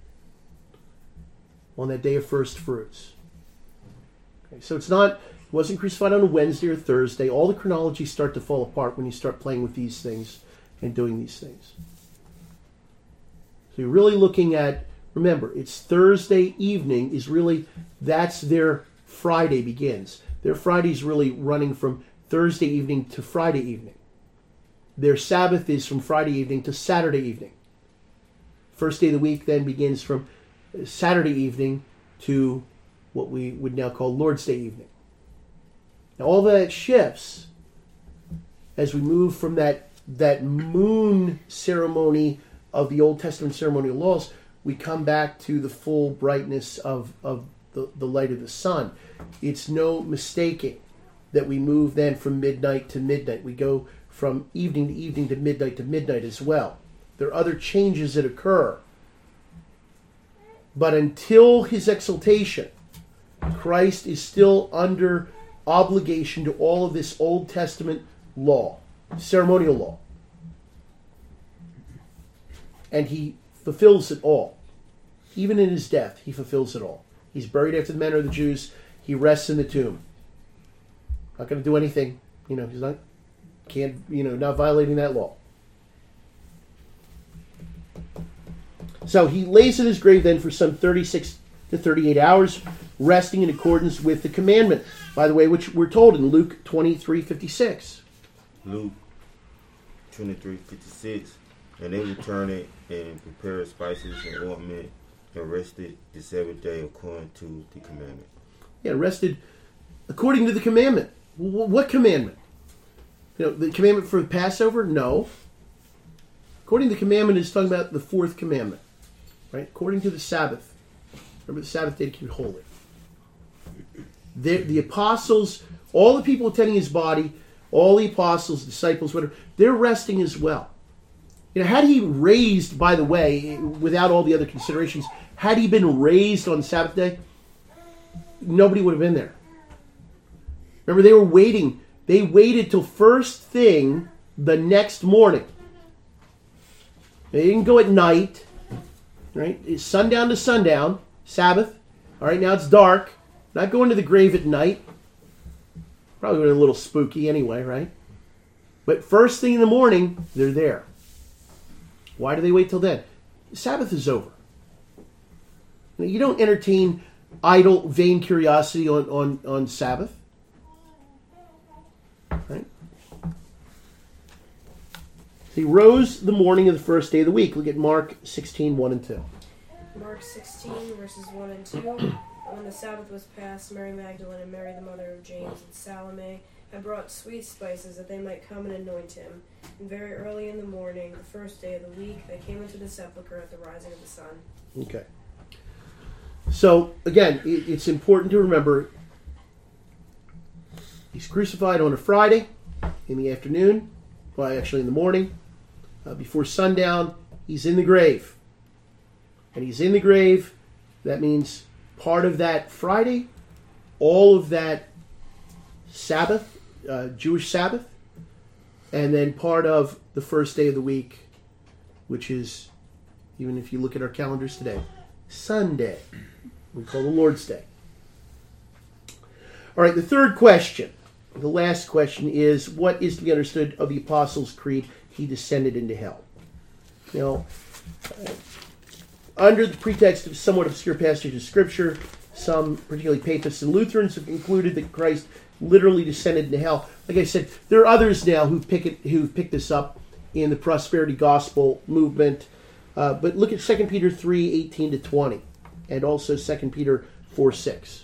on that day of first fruits. Okay, so it wasn't crucified on a Wednesday or Thursday. All the chronologies start to fall apart when you start playing with these things and doing these things. So you're really looking at, remember, it's Thursday evening that's their Friday begins. Their Friday's really running from Thursday evening to Friday evening. Their Sabbath is from Friday evening to Saturday evening. First day of the week then begins from Saturday evening to what we would now call Lord's Day evening. Now all that shifts as we move from that moon ceremony of the Old Testament ceremonial laws. We come back to the full brightness of the light of the sun. It's no mistaking that we move then from midnight to midnight. We go from evening to evening to midnight as well. There are other changes that occur. But until his exaltation, Christ is still under obligation to all of this Old Testament law, ceremonial law. And he fulfills it all. Even in his death, he fulfills it all. He's buried after the manner of the Jews. He rests in the tomb. Not going to do anything. He's not violating that law. So he lays in his grave then for some 36 to 38 hours, resting in accordance with the commandment, by the way, which we're told in Luke 23:56. Luke 23:56. And they returned and prepared spices and ointment and rested the seventh day according to the commandment. Yeah, rested according to the commandment. What commandment? The commandment for the Passover? No. According to the commandment, it's talking about the fourth commandment. Right? According to the Sabbath. Remember the Sabbath day to keep it holy. The apostles, all the people attending his body, all the apostles, disciples, whatever, they're resting as well. Had he raised, by the way, without all the other considerations, had he been raised on Sabbath day, nobody would have been there. Remember, they were waiting. They waited till first thing the next morning. They didn't go at night. Right? It's sundown to sundown, Sabbath. All right, now it's dark. Not going to the grave at night. Probably would have been a little spooky anyway, right? But first thing in the morning, they're there. Why do they wait till then? Sabbath is over. You don't entertain idle, vain curiosity on Sabbath. Right? He rose the morning of the first day of the week. Look at Mark 16, 1 and 2. Mark 16, verses 1 and 2. When the Sabbath was past, Mary Magdalene and Mary the mother of James and Salome had brought sweet spices that they might come and anoint him. And very early in the morning, the first day of the week, they came into the sepulchre at the rising of the sun. Okay. So, again, it's important to remember he's crucified on a Friday in the afternoon. Well, actually in the morning. Before sundown, he's in the grave. And he's in the grave. That means part of that Friday, all of that Sabbath, Jewish Sabbath, and then part of the first day of the week, which is, even if you look at our calendars today, Sunday. We call the Lord's Day. All right, the third question, the last question is, what is to be understood of the Apostles' Creed? He descended into hell. Now, Under the pretext of somewhat obscure passages of Scripture, some, particularly Papists and Lutherans, have concluded that Christ literally descended into hell. Like I said, there are others now who've picked this up in the prosperity gospel movement. But look at 2 Peter 3:18-20, and also 2 Peter 4:6.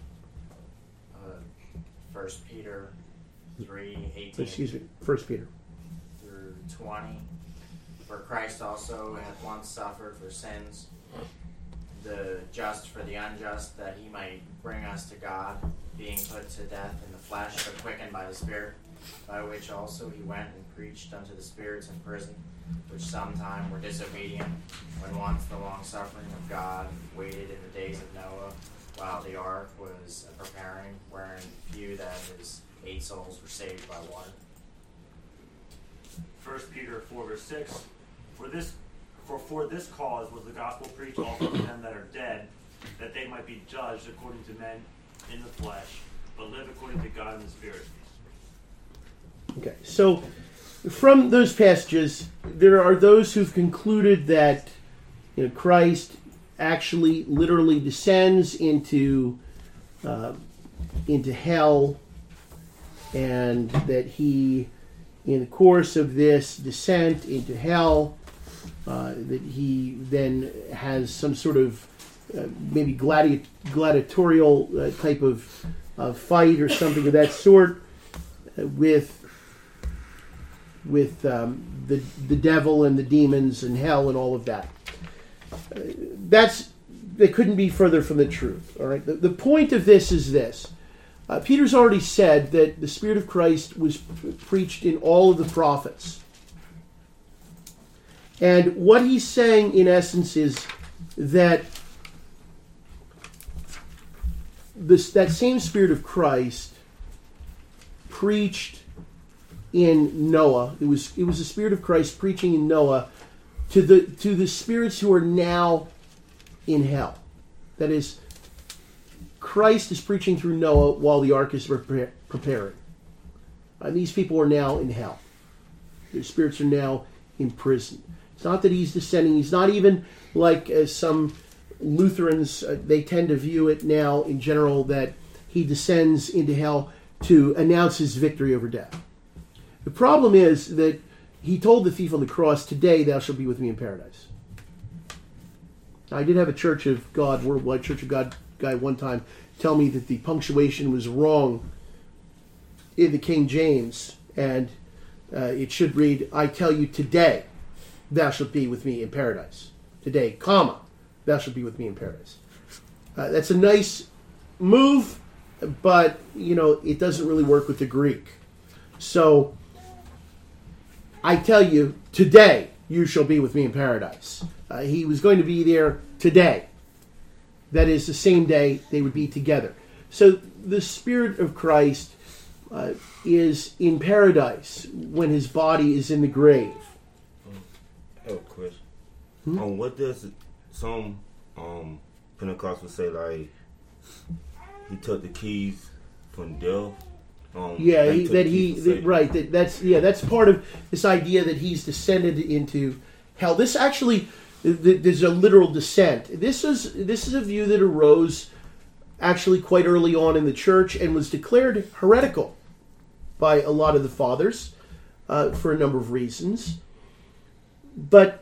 1 Peter 3:18. Excuse me, 1 Peter. Through 20. For Christ also hath once suffered for sins, the just for the unjust, that he might bring us to God, being put to death in the flesh, but quickened by the Spirit, by which also he went and preached unto the spirits in prison, which sometime were disobedient, when once the long suffering of God waited in the days of Noah, while the ark was preparing, wherein few, that is, 8 souls, were saved by water. 1 Peter 4:6. For this cause was the gospel preached also to them that are dead, that they might be judged according to men in the flesh, but live according to God in the Spirit. Okay, so from those passages, there are those who've concluded that Christ actually literally descends into hell, and that he, in the course of this descent into hell, that he then has some sort of maybe gladiatorial type of fight or something of that sort with the devil and the demons and hell and all of that. That couldn't be further from the truth. All right. The point of this is this. Peter's already said that the Spirit of Christ was preached in all of the prophets. And what he's saying, in essence, is that that same Spirit of Christ preached in Noah. It was the Spirit of Christ preaching in Noah to the spirits who are now in hell. That is, Christ is preaching through Noah while the ark is preparing. And these people are now in hell. Their spirits are now in prison. It's not that he's descending. He's not even like some Lutherans, they tend to view it now in general that he descends into hell to announce his victory over death. The problem is that he told the thief on the cross, "Today thou shalt be with me in paradise." Now, I did have a Church of God, Worldwide Church of God guy one time tell me that the punctuation was wrong in the King James, and it should read, "I tell you today thou shalt be with me in paradise." Today, comma, thou shalt be with me in paradise. That's a nice move, but it doesn't really work with the Greek. So, I tell you, today you shall be with me in paradise. He was going to be there today. That is, the same day they would be together. So the Spirit of Christ is in paradise when his body is in the grave. I have a question. What does some Pentecostals say, like, he took the keys from death? That's part of this idea that he's descended into hell. This actually, there's a literal descent. This is a view that arose actually quite early on in the church and was declared heretical by a lot of the fathers for a number of reasons. But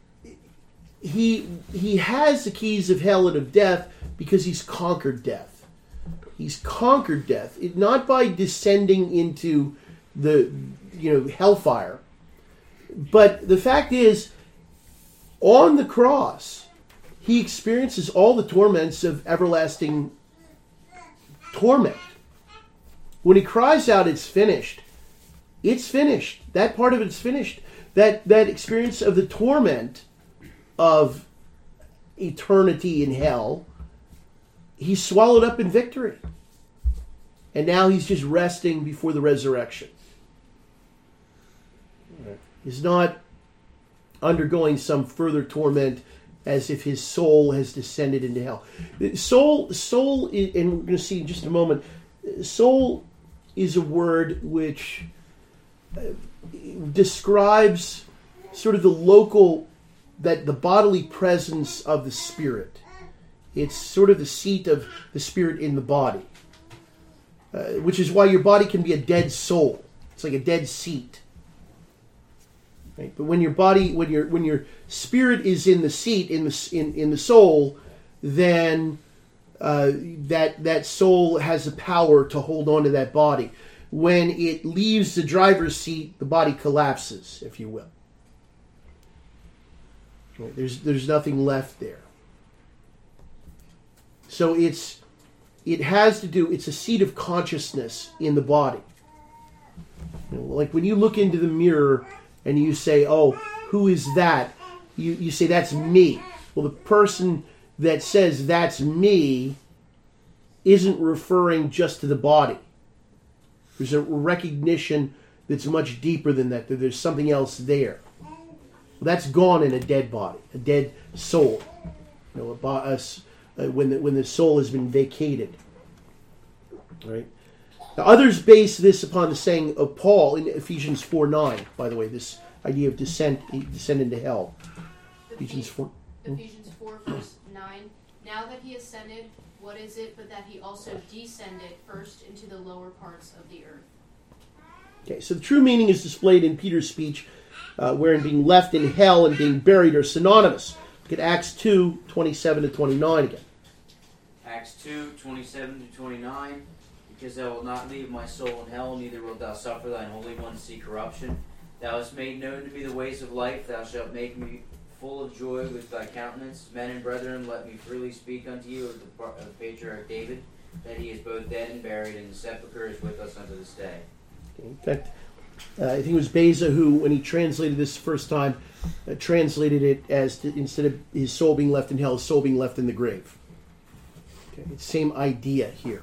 he has the keys of hell and of death because he's conquered death. He's conquered death, not by descending into the hellfire, but the fact is, on the cross, he experiences all the torments of everlasting torment. When he cries out, "It's finished," it's finished. That part of it's finished. That experience of the torment of eternity in hell, he's swallowed up in victory. And now he's just resting before the resurrection. He's not undergoing some further torment as if his soul has descended into hell. Soul, and we're going to see in just a moment, soul is a word which describes sort of the local the bodily presence of the Spirit. It's sort of the seat of the Spirit in the body, which is why your body can be a dead soul. It's like a dead seat. Right? But when your body, when your spirit is in the seat, in the soul, then that soul has the power to hold on to that body. When it leaves the driver's seat, the body collapses, if you will. Right? There's nothing left there. So it's a seat of consciousness in the body. Like when you look into the mirror and you say, "Oh, who is that?" You say, "That's me." Well, the person that says "that's me" isn't referring just to the body. There's a recognition that's much deeper than that. That there's something else there. Well, that's gone in a dead body, a dead soul. When the soul has been vacated. Right? Now, others base this upon the saying of Paul in Ephesians 4:9. By the way, this idea of descent into hell. Ephesians 4, verse 9. Now that he ascended, what is it but that he also descended first into the lower parts of the earth? Okay, so the true meaning is displayed in Peter's speech, wherein being left in hell and being buried are synonymous. Look at Acts 2:27-29 again. Acts 2:27-29. Because thou wilt not leave my soul in hell, neither wilt thou suffer thine Holy One to see corruption. Thou hast made known to me the ways of life. Thou shalt make me full of joy with thy countenance. Men and brethren, let me freely speak unto you of the patriarch David, that he is both dead and buried, and his sepulchre is with us unto this day. Okay. In fact, I think it was Beza who, when he translated this the first time, translated it as instead of his soul being left in hell, his soul being left in the grave. Okay. It's the same idea here.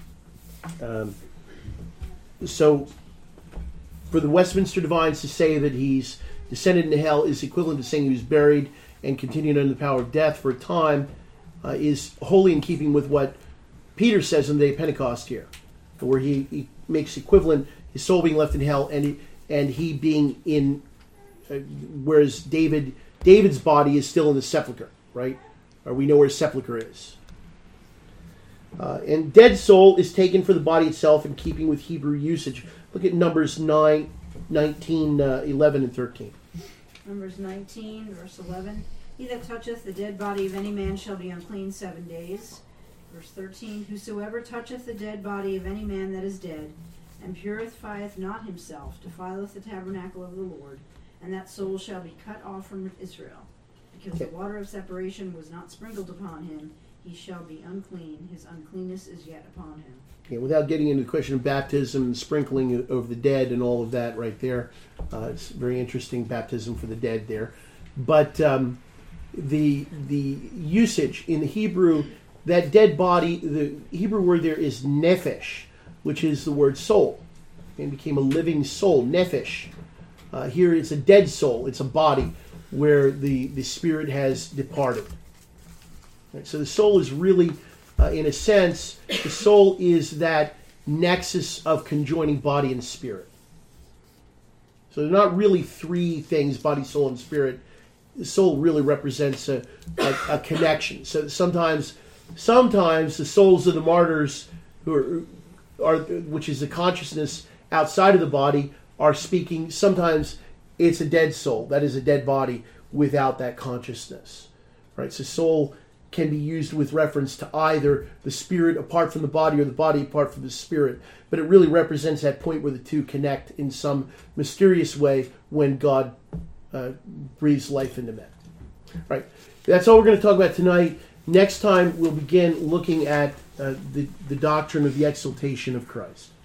So, for the Westminster Divines to say that he's descended into hell is equivalent to saying he was buried and continued under the power of death for a time, is wholly in keeping with what Peter says on the day of Pentecost here, where he makes equivalent his soul being left in hell and he being in, whereas David's body is still in the sepulcher, right? Or we know where his sepulcher is. And dead soul is taken for the body itself in keeping with Hebrew usage. Look at Numbers 9, 19, 11, and 13. Numbers 19, verse 11. He that toucheth the dead body of any man shall be unclean 7 days. Verse 13. Whosoever toucheth the dead body of any man that is dead, and purifieth not himself, defileth the tabernacle of the Lord, and that soul shall be cut off from Israel. Because the water of separation was not sprinkled upon him, he shall be unclean. His uncleanness is yet upon him. Yeah, without getting into the question of baptism and sprinkling of the dead and all of that right there. It's very interesting, baptism for the dead there. But the usage in the Hebrew, that dead body, the Hebrew word there is nephesh, which is the word soul. It became a living soul, nephesh. Here it's a dead soul. It's a body where the spirit has departed. Right, so the soul is really, in a sense, the soul is that nexus of conjoining body and spirit. So they're not really three things, body, soul, and spirit. The soul really represents a connection. So sometimes the souls of the martyrs, who are which is the consciousness outside of the body, are speaking. Sometimes it's a dead soul, that is a dead body without that consciousness. Right? So soul can be used with reference to either the spirit apart from the body or the body apart from the spirit. But it really represents that point where the two connect in some mysterious way when God breathes life into men. Right. That's all we're going to talk about tonight. Next time we'll begin looking at the doctrine of the exaltation of Christ.